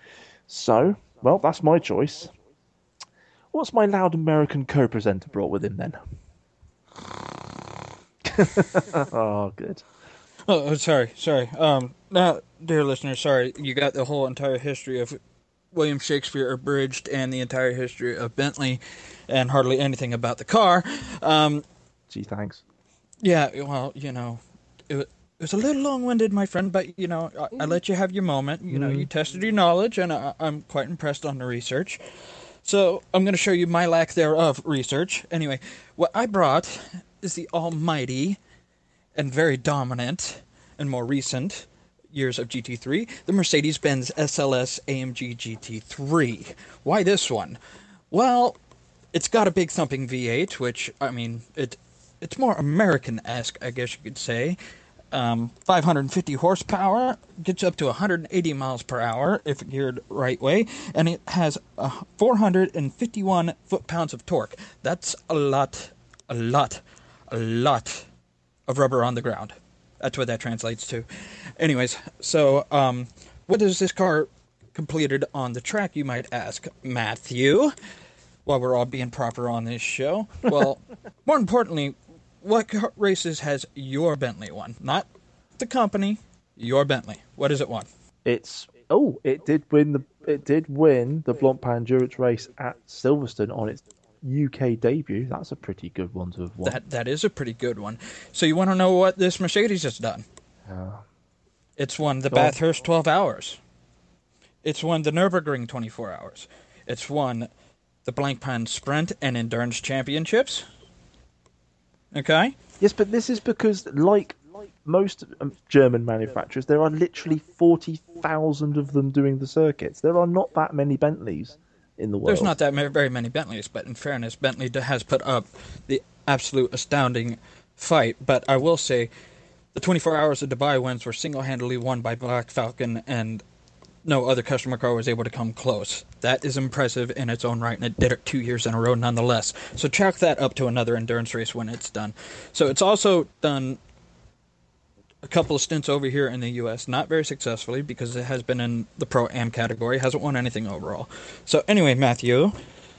So, well, that's my choice. What's my loud American co-presenter brought with him then? Oh, good. Oh, sorry, sorry. Um, now, dear listeners, sorry, you got the whole entire history of William Shakespeare abridged and the entire history of Bentley and hardly anything about the car. Um, Gee, thanks. yeah, well, you know, it, it was a little long-winded, my friend, but, you know, I, I let you have your moment. You know, mm. you tested your knowledge, and I, I'm quite impressed on the research. So I'm going to show you my lack thereof research. Anyway, what I brought is the almighty and very dominant and more recent years of G T three, the Mercedes-Benz S L S A M G G T three. Why this one? Well, it's got a big thumping V eight, which, I mean, it it's more American-esque, I guess you could say. Um, five hundred fifty horsepower, gets up to one hundred eighty miles per hour if geared right way, and it has uh, four hundred fifty-one foot-pounds of torque. That's a lot, a lot, a lot of rubber on the ground. That's what that translates to. Anyways, so um, what does this car completed on the track, you might ask, Matthew? While we're all being proper on this show. Well, more importantly, what races has your Bentley won? Not the company, your Bentley. What does it won? It's oh, it did win the it did win the Blancpain Endurance race at Silverstone on its U K debut. That's a pretty good one to have won. That that is a pretty good one. So you want to know what this Mercedes has done? Uh, it's won the Bathurst twelve hours. It's won the Nürburgring twenty-four hours. It's won the Blancpain Sprint and Endurance Championships. Okay? Yes, but this is because, like most German manufacturers, there are literally forty thousand of them doing the circuits. There are not that many Bentleys in the world. There's not that very many Bentleys, but in fairness, Bentley has put up the absolute astounding fight. But I will say, the twenty-four hours of Dubai wins were single-handedly won by Black Falcon, and no other customer car was able to come close. That is impressive in its own right, and it did it two years in a row nonetheless. So chalk that up to another endurance race when it's done. So it's also done a couple of stints over here in the U S, not very successfully because it has been in the Pro-Am category, hasn't won anything overall. So anyway, Matthew,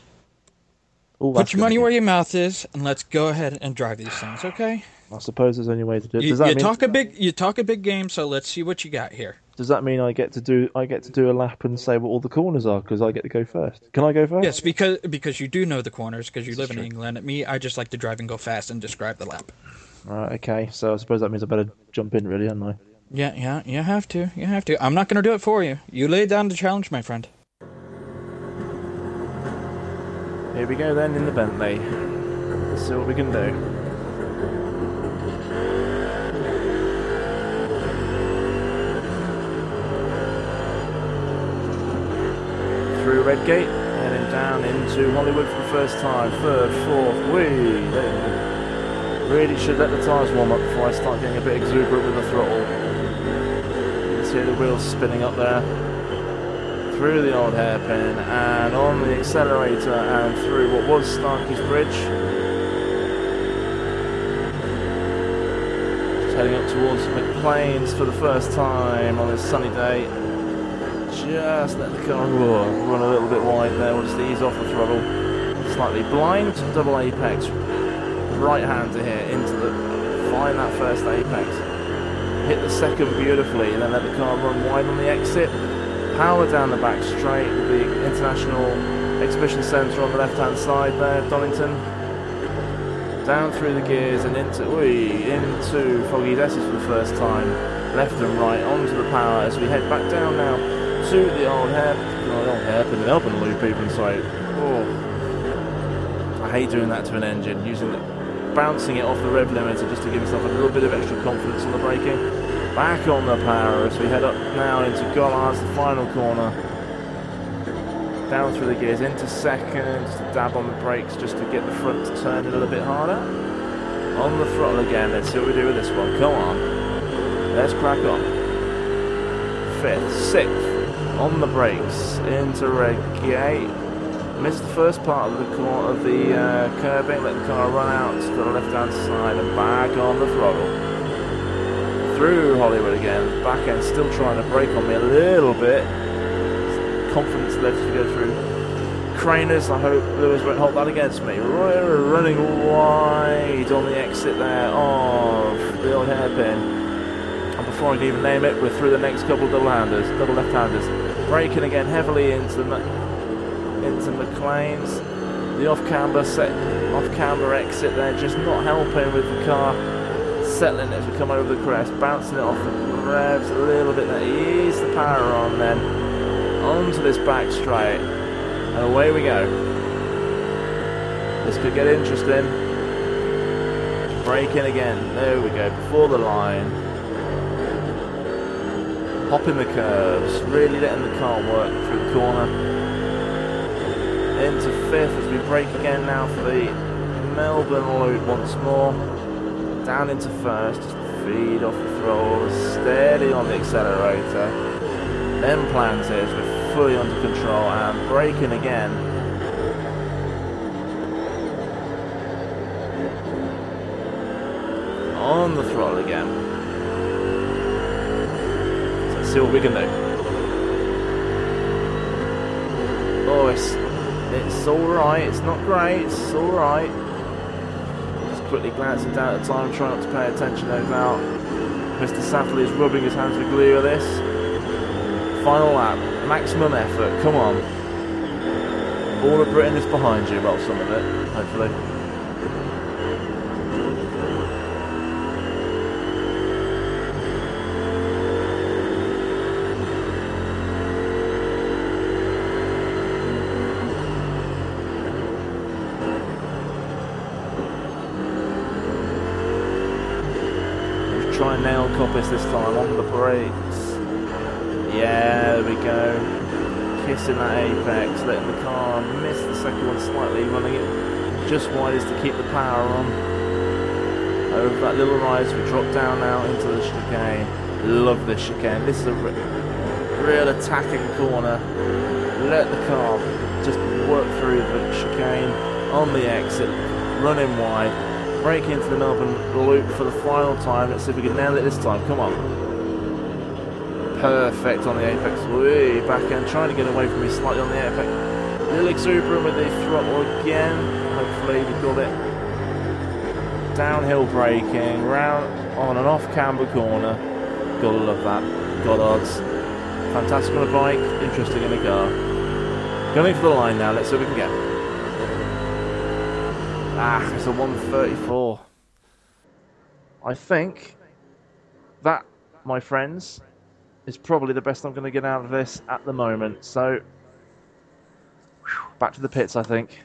Ooh, put your money where your mouth is, and let's go ahead and drive these things, okay? I suppose there's only way to do it. You, Does that you mean... talk a big, you talk a big game, so let's see what you got here. Does that mean I get to do I get to do a lap and say what all the corners are because I get to go first? Can I go first? Yes, because because you do know the corners because you this live in England. Me, I just like to drive and go fast and describe the lap. Right. Okay. So I suppose that means I better jump in, really, don't I? Yeah, yeah. You have to. You have to. I'm not going to do it for you. You lay down the challenge, my friend. Here we go then in the Bentley. Let's see what we can do. Through Redgate, heading down into Hollywood for the first time. Third, fourth, whee! Really should let the tyres warm up before I start getting a bit exuberant with the throttle. You can see the wheels spinning up there. Through the old hairpin and on the accelerator and through what was Starkey's Bridge. Just heading up towards McLean's for the first time on this sunny day. Just let the car whoa, run a little bit wide there. We'll just ease off the throttle. Slightly blind, double apex. Right hand to here, into the... Find that first apex. Hit the second beautifully, and then let the car run wide on the exit. Power down the back straight with the International Exhibition Centre on the left-hand side there, Donington. Down through the gears and into... Whee, into Foggy Desses for the first time. Left and right, onto the power as we head back down now to the old hair, the old hairpin, the Elbin loop even, sorry. Oh. I hate doing that to an engine, using the, bouncing it off the rev limiter just to give myself a little bit of extra confidence on the braking. Back on the power as we head up now into Gollards, the final corner. Down through the gears into second, just to dab on the brakes just to get the front to turn a little bit harder. On the throttle again, let's see what we do with this one, come on. Let's crack on. Fifth, sixth. On the brakes into Redgate. Missed the first part of the corner of the uh, curbing. Let the car run out to the left-hand side and back on the throttle. Through Hollywood again. Back end still trying to brake on me a little bit. Confidence left to go through Craners. I hope Lewis won't hold that against me. We're running wide on the exit there of the old hairpin. And before I can even name it, we're through the next couple of double-handers, double left-handers. Braking again heavily into the into McLean's. The off-camber set, off-camber exit there, just not helping with the car settling as we come over the crest, bouncing it off the revs a little bit there. Ease the power on then, onto this back straight, and away we go. This could get interesting. Brake in again, there we go, before the line. Hopping the curves, really letting the car work through the corner. Into fifth as we brake again now for the Melbourne loop once more. Down into first, just feed off the throttle, steady on the accelerator. Then planted, we're fully under control and braking again. On the throttle again. So let's see what we can do. Oh, it's, it's alright, it's not great, it's alright. Quickly glancing down at the time, trying not to pay attention, no doubt. Mister Safley is rubbing his hands with glee with this. Final lap, maximum effort, come on. All of Britain is behind you, well, some of it, hopefully. Try and nail Coppice this time on the brakes. Yeah, there we go. Kissing that apex, letting the car miss the second one slightly, running it just wide as to keep the power on. Over that little rise, we drop down now into the chicane. Love this chicane. This is a re real attacking corner. Let the car just work through the chicane on the exit, running wide. Break into the Melbourne loop for the final time. Let's see if we can nail it this time. Come on. Perfect on the apex. Way back end. Trying to get away from me slightly on the apex. Little exuberant with the throttle again. Hopefully we got it. Downhill braking. Round on and off camber corner. Gotta love that. Goddards. Fantastic on a bike. Interesting in a car. Going for the line now. Let's see what we can get. Ah, it's a one thirty-four. I think that, my friends, is probably the best I'm going to get out of this at the moment. So, whew, back to the pits, I think.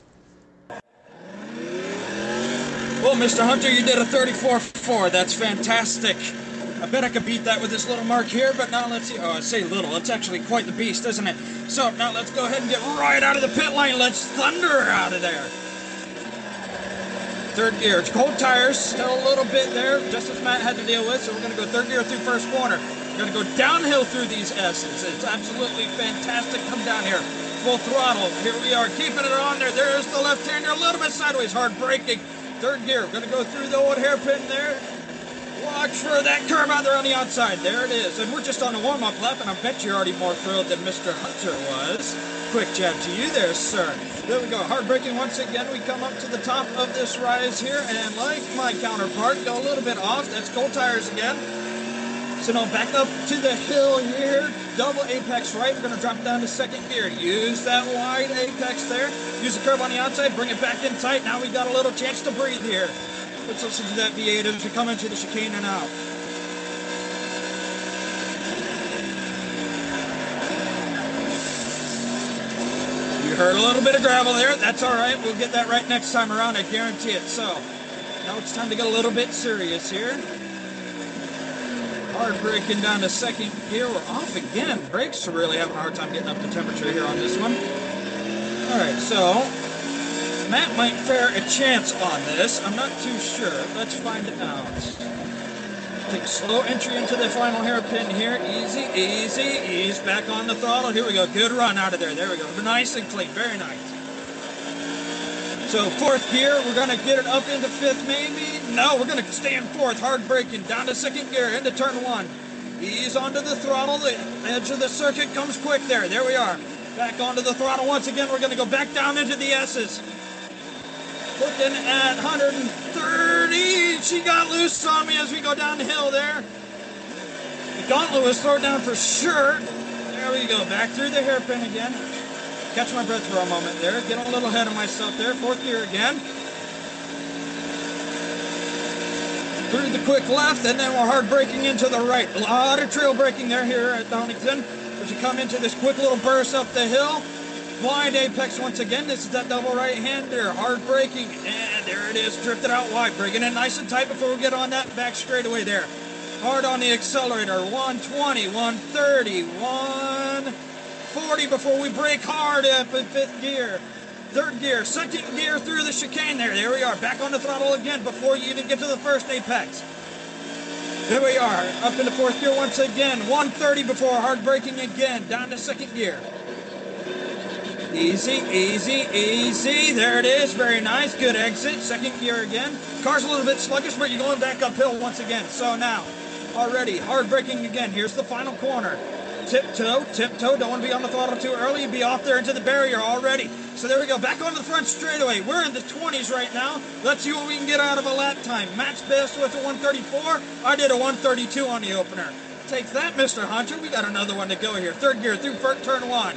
Well, Mister Hunter, you did a thirty-four four. That's fantastic. I bet I could beat that with this little mark here, but now let's see. Oh, I say little. It's actually quite the beast, isn't it? So, now let's go ahead and get right out of the pit lane. Let's thunder out of there. Third gear. It's cold tires, still a little bit there, just as Matt had to deal with, so we're going to go third gear through first corner. We're going to go downhill through these S's. It's absolutely fantastic. Come down here. Full throttle. Here we are, keeping it on there. There's the left hander, a little bit sideways, hard braking. Third gear. We're going to go through the old hairpin there. Watch for that curve out there on the outside. There it is. And we're just on a warm-up lap, and I bet you're already more thrilled than Mister Hunter was. Quick jab to you there, sir. There we go. Hard braking once again. We come up to the top of this rise here, and like my counterpart, go a little bit off. That's cold tires again. So now back up to the hill here. Double apex right. We're going to drop down to second gear. Use that wide apex there. Use the curve on the outside. Bring it back in tight. Now we got a little chance to breathe here. Let's listen to that V eight as we come into the chicane and out. You heard a little bit of gravel there. That's all right. We'll get that right next time around. I guarantee it. So now it's time to get a little bit serious here. Hard braking down to second gear. We're off again. Brakes are really having a hard time getting up the temperature here on this one. All right, so Matt might fare a chance on this. I'm not too sure. Let's find out. Take slow entry into the final hairpin here. Easy, easy. Ease back on the throttle. Here we go. Good run out of there. There we go. Nice and clean. Very nice. So fourth gear. We're going to get it up into fifth maybe. No, we're going to stay in fourth. Hard braking. Down to second gear. Into turn one. Ease onto the throttle. The edge of the circuit comes quick there. There we are. Back onto the throttle once again. We're going to go back down into the S's. Looking at one hundred thirty. She got loose on me as we go down the hill there. The gauntlet was thrown down for sure. There we go. Back through the hairpin again. Catch my breath for a moment there. Get a little ahead of myself there. Fourth gear again. through the quick left, and then we're hard braking into the right. A lot of trail braking there here at Donington. As you come into this quick little burst up the hill, wide apex once again. This is that double right-hander, hard braking, and there it is, drifted out wide, bringing it nice and tight before we get on that back straightaway there. Hard on the accelerator, one twenty, one thirty, one forty before we brake hard up in fifth gear. Third gear, second gear through the chicane there. There we are, back on the throttle again before you even get to the first apex. There we are, up into fourth gear once again. one thirty before hard braking again, down to second gear. Easy, easy, easy. There it is, very nice, good exit. Second gear again. Car's a little bit sluggish, but you're going back uphill once again. So now, already, hard braking again. Here's the final corner. Tiptoe, tiptoe, don't want to be on the throttle too early, be off there into the barrier already. So there we go, back onto the front straightaway. We're in the twenties right now. Let's see what we can get out of a lap time. Match best with a one thirty-four. I did a one thirty-two on the opener. Take that, Mister Hunter. We got another one to go here. Third gear through first turn one.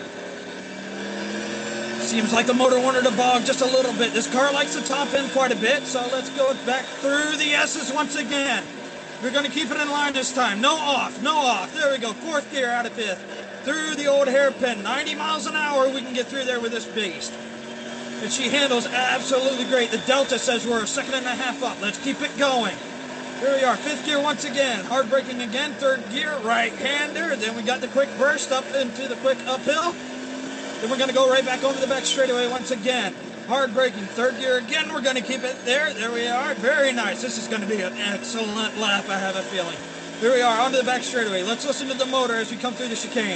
Seems like the motor wanted to bog just a little bit. This car likes the top end quite a bit, so let's go back through the S's once again. We're going to keep it in line this time. No off, no off. There we go. Fourth gear out of fifth. Through the old hairpin. ninety miles an hour we can get through there with this beast. And she handles absolutely great. The Delta says we're a second and a half up. Let's keep it going. Here we are. Fifth gear once again. Hard braking again. Third gear. Right-hander. Then we got the quick burst up into the quick uphill. Then we're going to go right back over the back straightaway once again. Hard braking, third gear again. We're going to keep it there. There we are. Very nice. This is going to be an excellent lap, I have a feeling. Here we are, onto the back straightaway. Let's listen to the motor as we come through the chicane.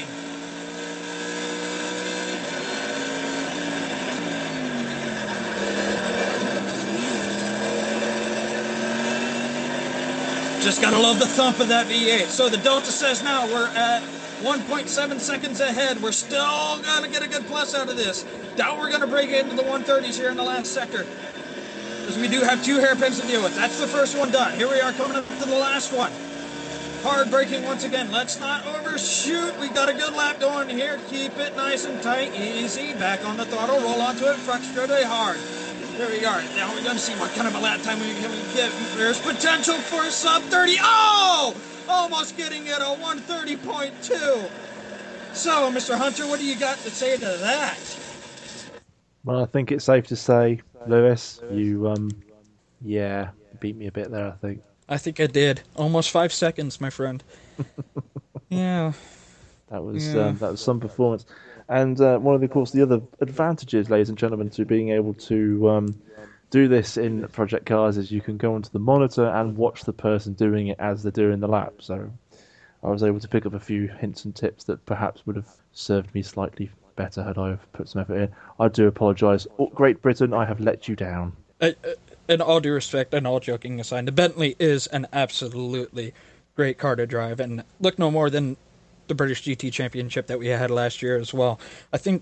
Just got to love the thump of that V eight. So the Delta says now we're at one point seven seconds ahead. We're still going to get a good plus out of this. Now we're going to break into the one thirties here in the last sector, because we do have two hairpins to deal with. That's the first one done. Here we are coming up to the last one. Hard braking once again. Let's not overshoot. We got a good lap going here. Keep it nice and tight. Easy. Back on the throttle. Roll onto it. Front straightaway hard. There we are. Now we're going to see what kind of a lap time we can get. There's potential for a sub thirty. Oh! Almost getting it, a one thirty point two. So, Mister Hunter, what do you got to say to that? Well, I think it's safe to say, Lewis, you, um, yeah, beat me a bit there, I think. I think I did. Almost five seconds, my friend. Yeah. That was yeah. Um, that was some performance. And uh, one of, the, of course, the other advantages, ladies and gentlemen, to being able to um, do this in Project Cars is you can go onto the monitor and watch the person doing it as they're doing the lap. So I was able to pick up a few hints and tips that perhaps would have served me slightly better had I have put some effort in. I do apologise. Oh, Great Britain, I have let you down. Uh, uh, in all due respect and all joking aside, the Bentley is an absolutely great car to drive, and look no more than the British G T Championship that we had last year as well. I think,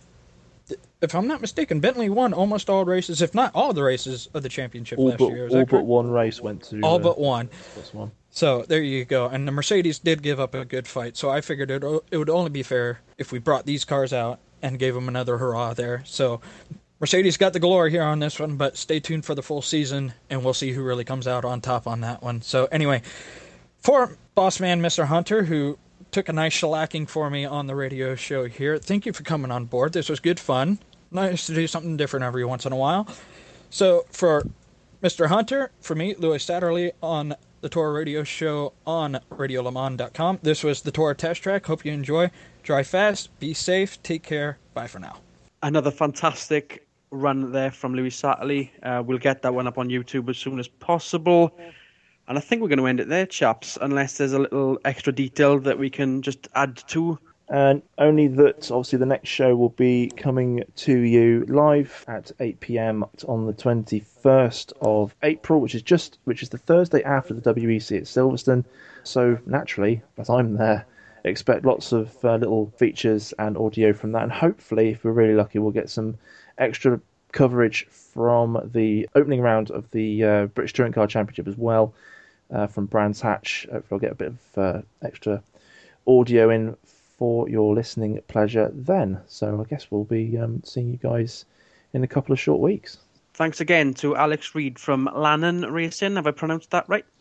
if I'm not mistaken, Bentley won almost all races, if not all the races of the championship all last but, year. Is all that but correct? one race went to... All uh, but one. one. So there you go. And the Mercedes did give up a good fight, so I figured it, it would only be fair if we brought these cars out and gave them another hurrah there. So Mercedes got the glory here on this one, but stay tuned for the full season, and we'll see who really comes out on top on that one. So anyway, for boss man Mister Hunter, who took a nice shellacking for me on the radio show here, thank you for coming on board. This was good fun. Nice to do something different every once in a while. So for Mister Hunter, for me, Louis Satterley, on the Tour Radio Show on radio le mans dot com, this was the Tour Test Track. Hope you enjoy. Drive fast, be safe, take care. Bye for now. Another fantastic run there from Louis Satterley. Uh, we'll get that one up on YouTube as soon as possible. And I think we're going to end it there, chaps, unless there's a little extra detail that we can just add to. And only that, obviously, the next show will be coming to you live at eight p.m. on the twenty-first of April, which is just which is the Thursday after the W E C at Silverstone. So naturally, as I'm there, expect lots of uh, little features and audio from that. And hopefully, if we're really lucky, we'll get some extra coverage from the opening round of the uh, British Touring Car Championship as well, uh, from Brands Hatch. Hopefully, I'll get a bit of uh, extra audio in for your listening pleasure then. So I guess we'll be um, seeing you guys in a couple of short weeks. Thanks again to Alex Reid from Lannon Racing. Have I pronounced that right?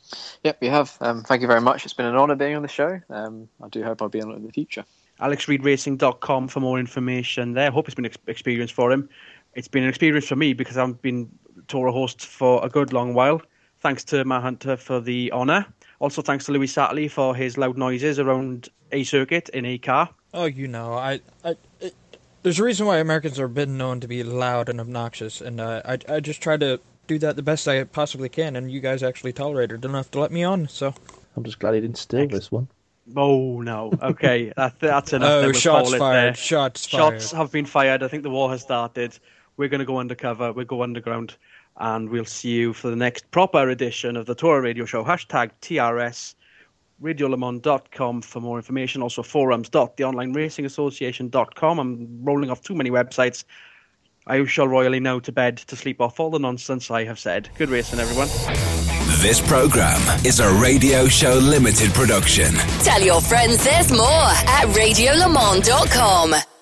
Yep, you have. Um, thank you very much. It's been an honour being on the show. Um, I do hope I'll be on it in the future. alex reed racing dot com for more information there. I hope it's been an ex- experience for him. It's been an experience for me because I've been Toro host for a good long while. Thanks to Matt Hunter for the honour. Also thanks to Louis Satley for his loud noises around a circuit in a car. Oh, you know, I, I it, there's a reason why Americans are been known to be loud and obnoxious, and uh, I, I just try to do that the best I possibly can, and you guys actually tolerated enough to let me on. So I'm just glad he didn't steal this one. Oh no! Okay, that, that's enough. Oh, We'll shots call it fired! there. Shots fired! Shots have been fired. I think the war has started. We're going to go undercover. We'll go underground, and we'll see you for the next proper edition of the Toro Radio Show. Hashtag T R S. radio le mans dot com for more information. Also forums dot the online racing association dot com. I'm rolling off too many websites. I shall royally now to bed to sleep off all the nonsense I have said. Good racing, everyone. This program is a Radio Show Limited production. Tell your friends there's more at radio le mans dot com.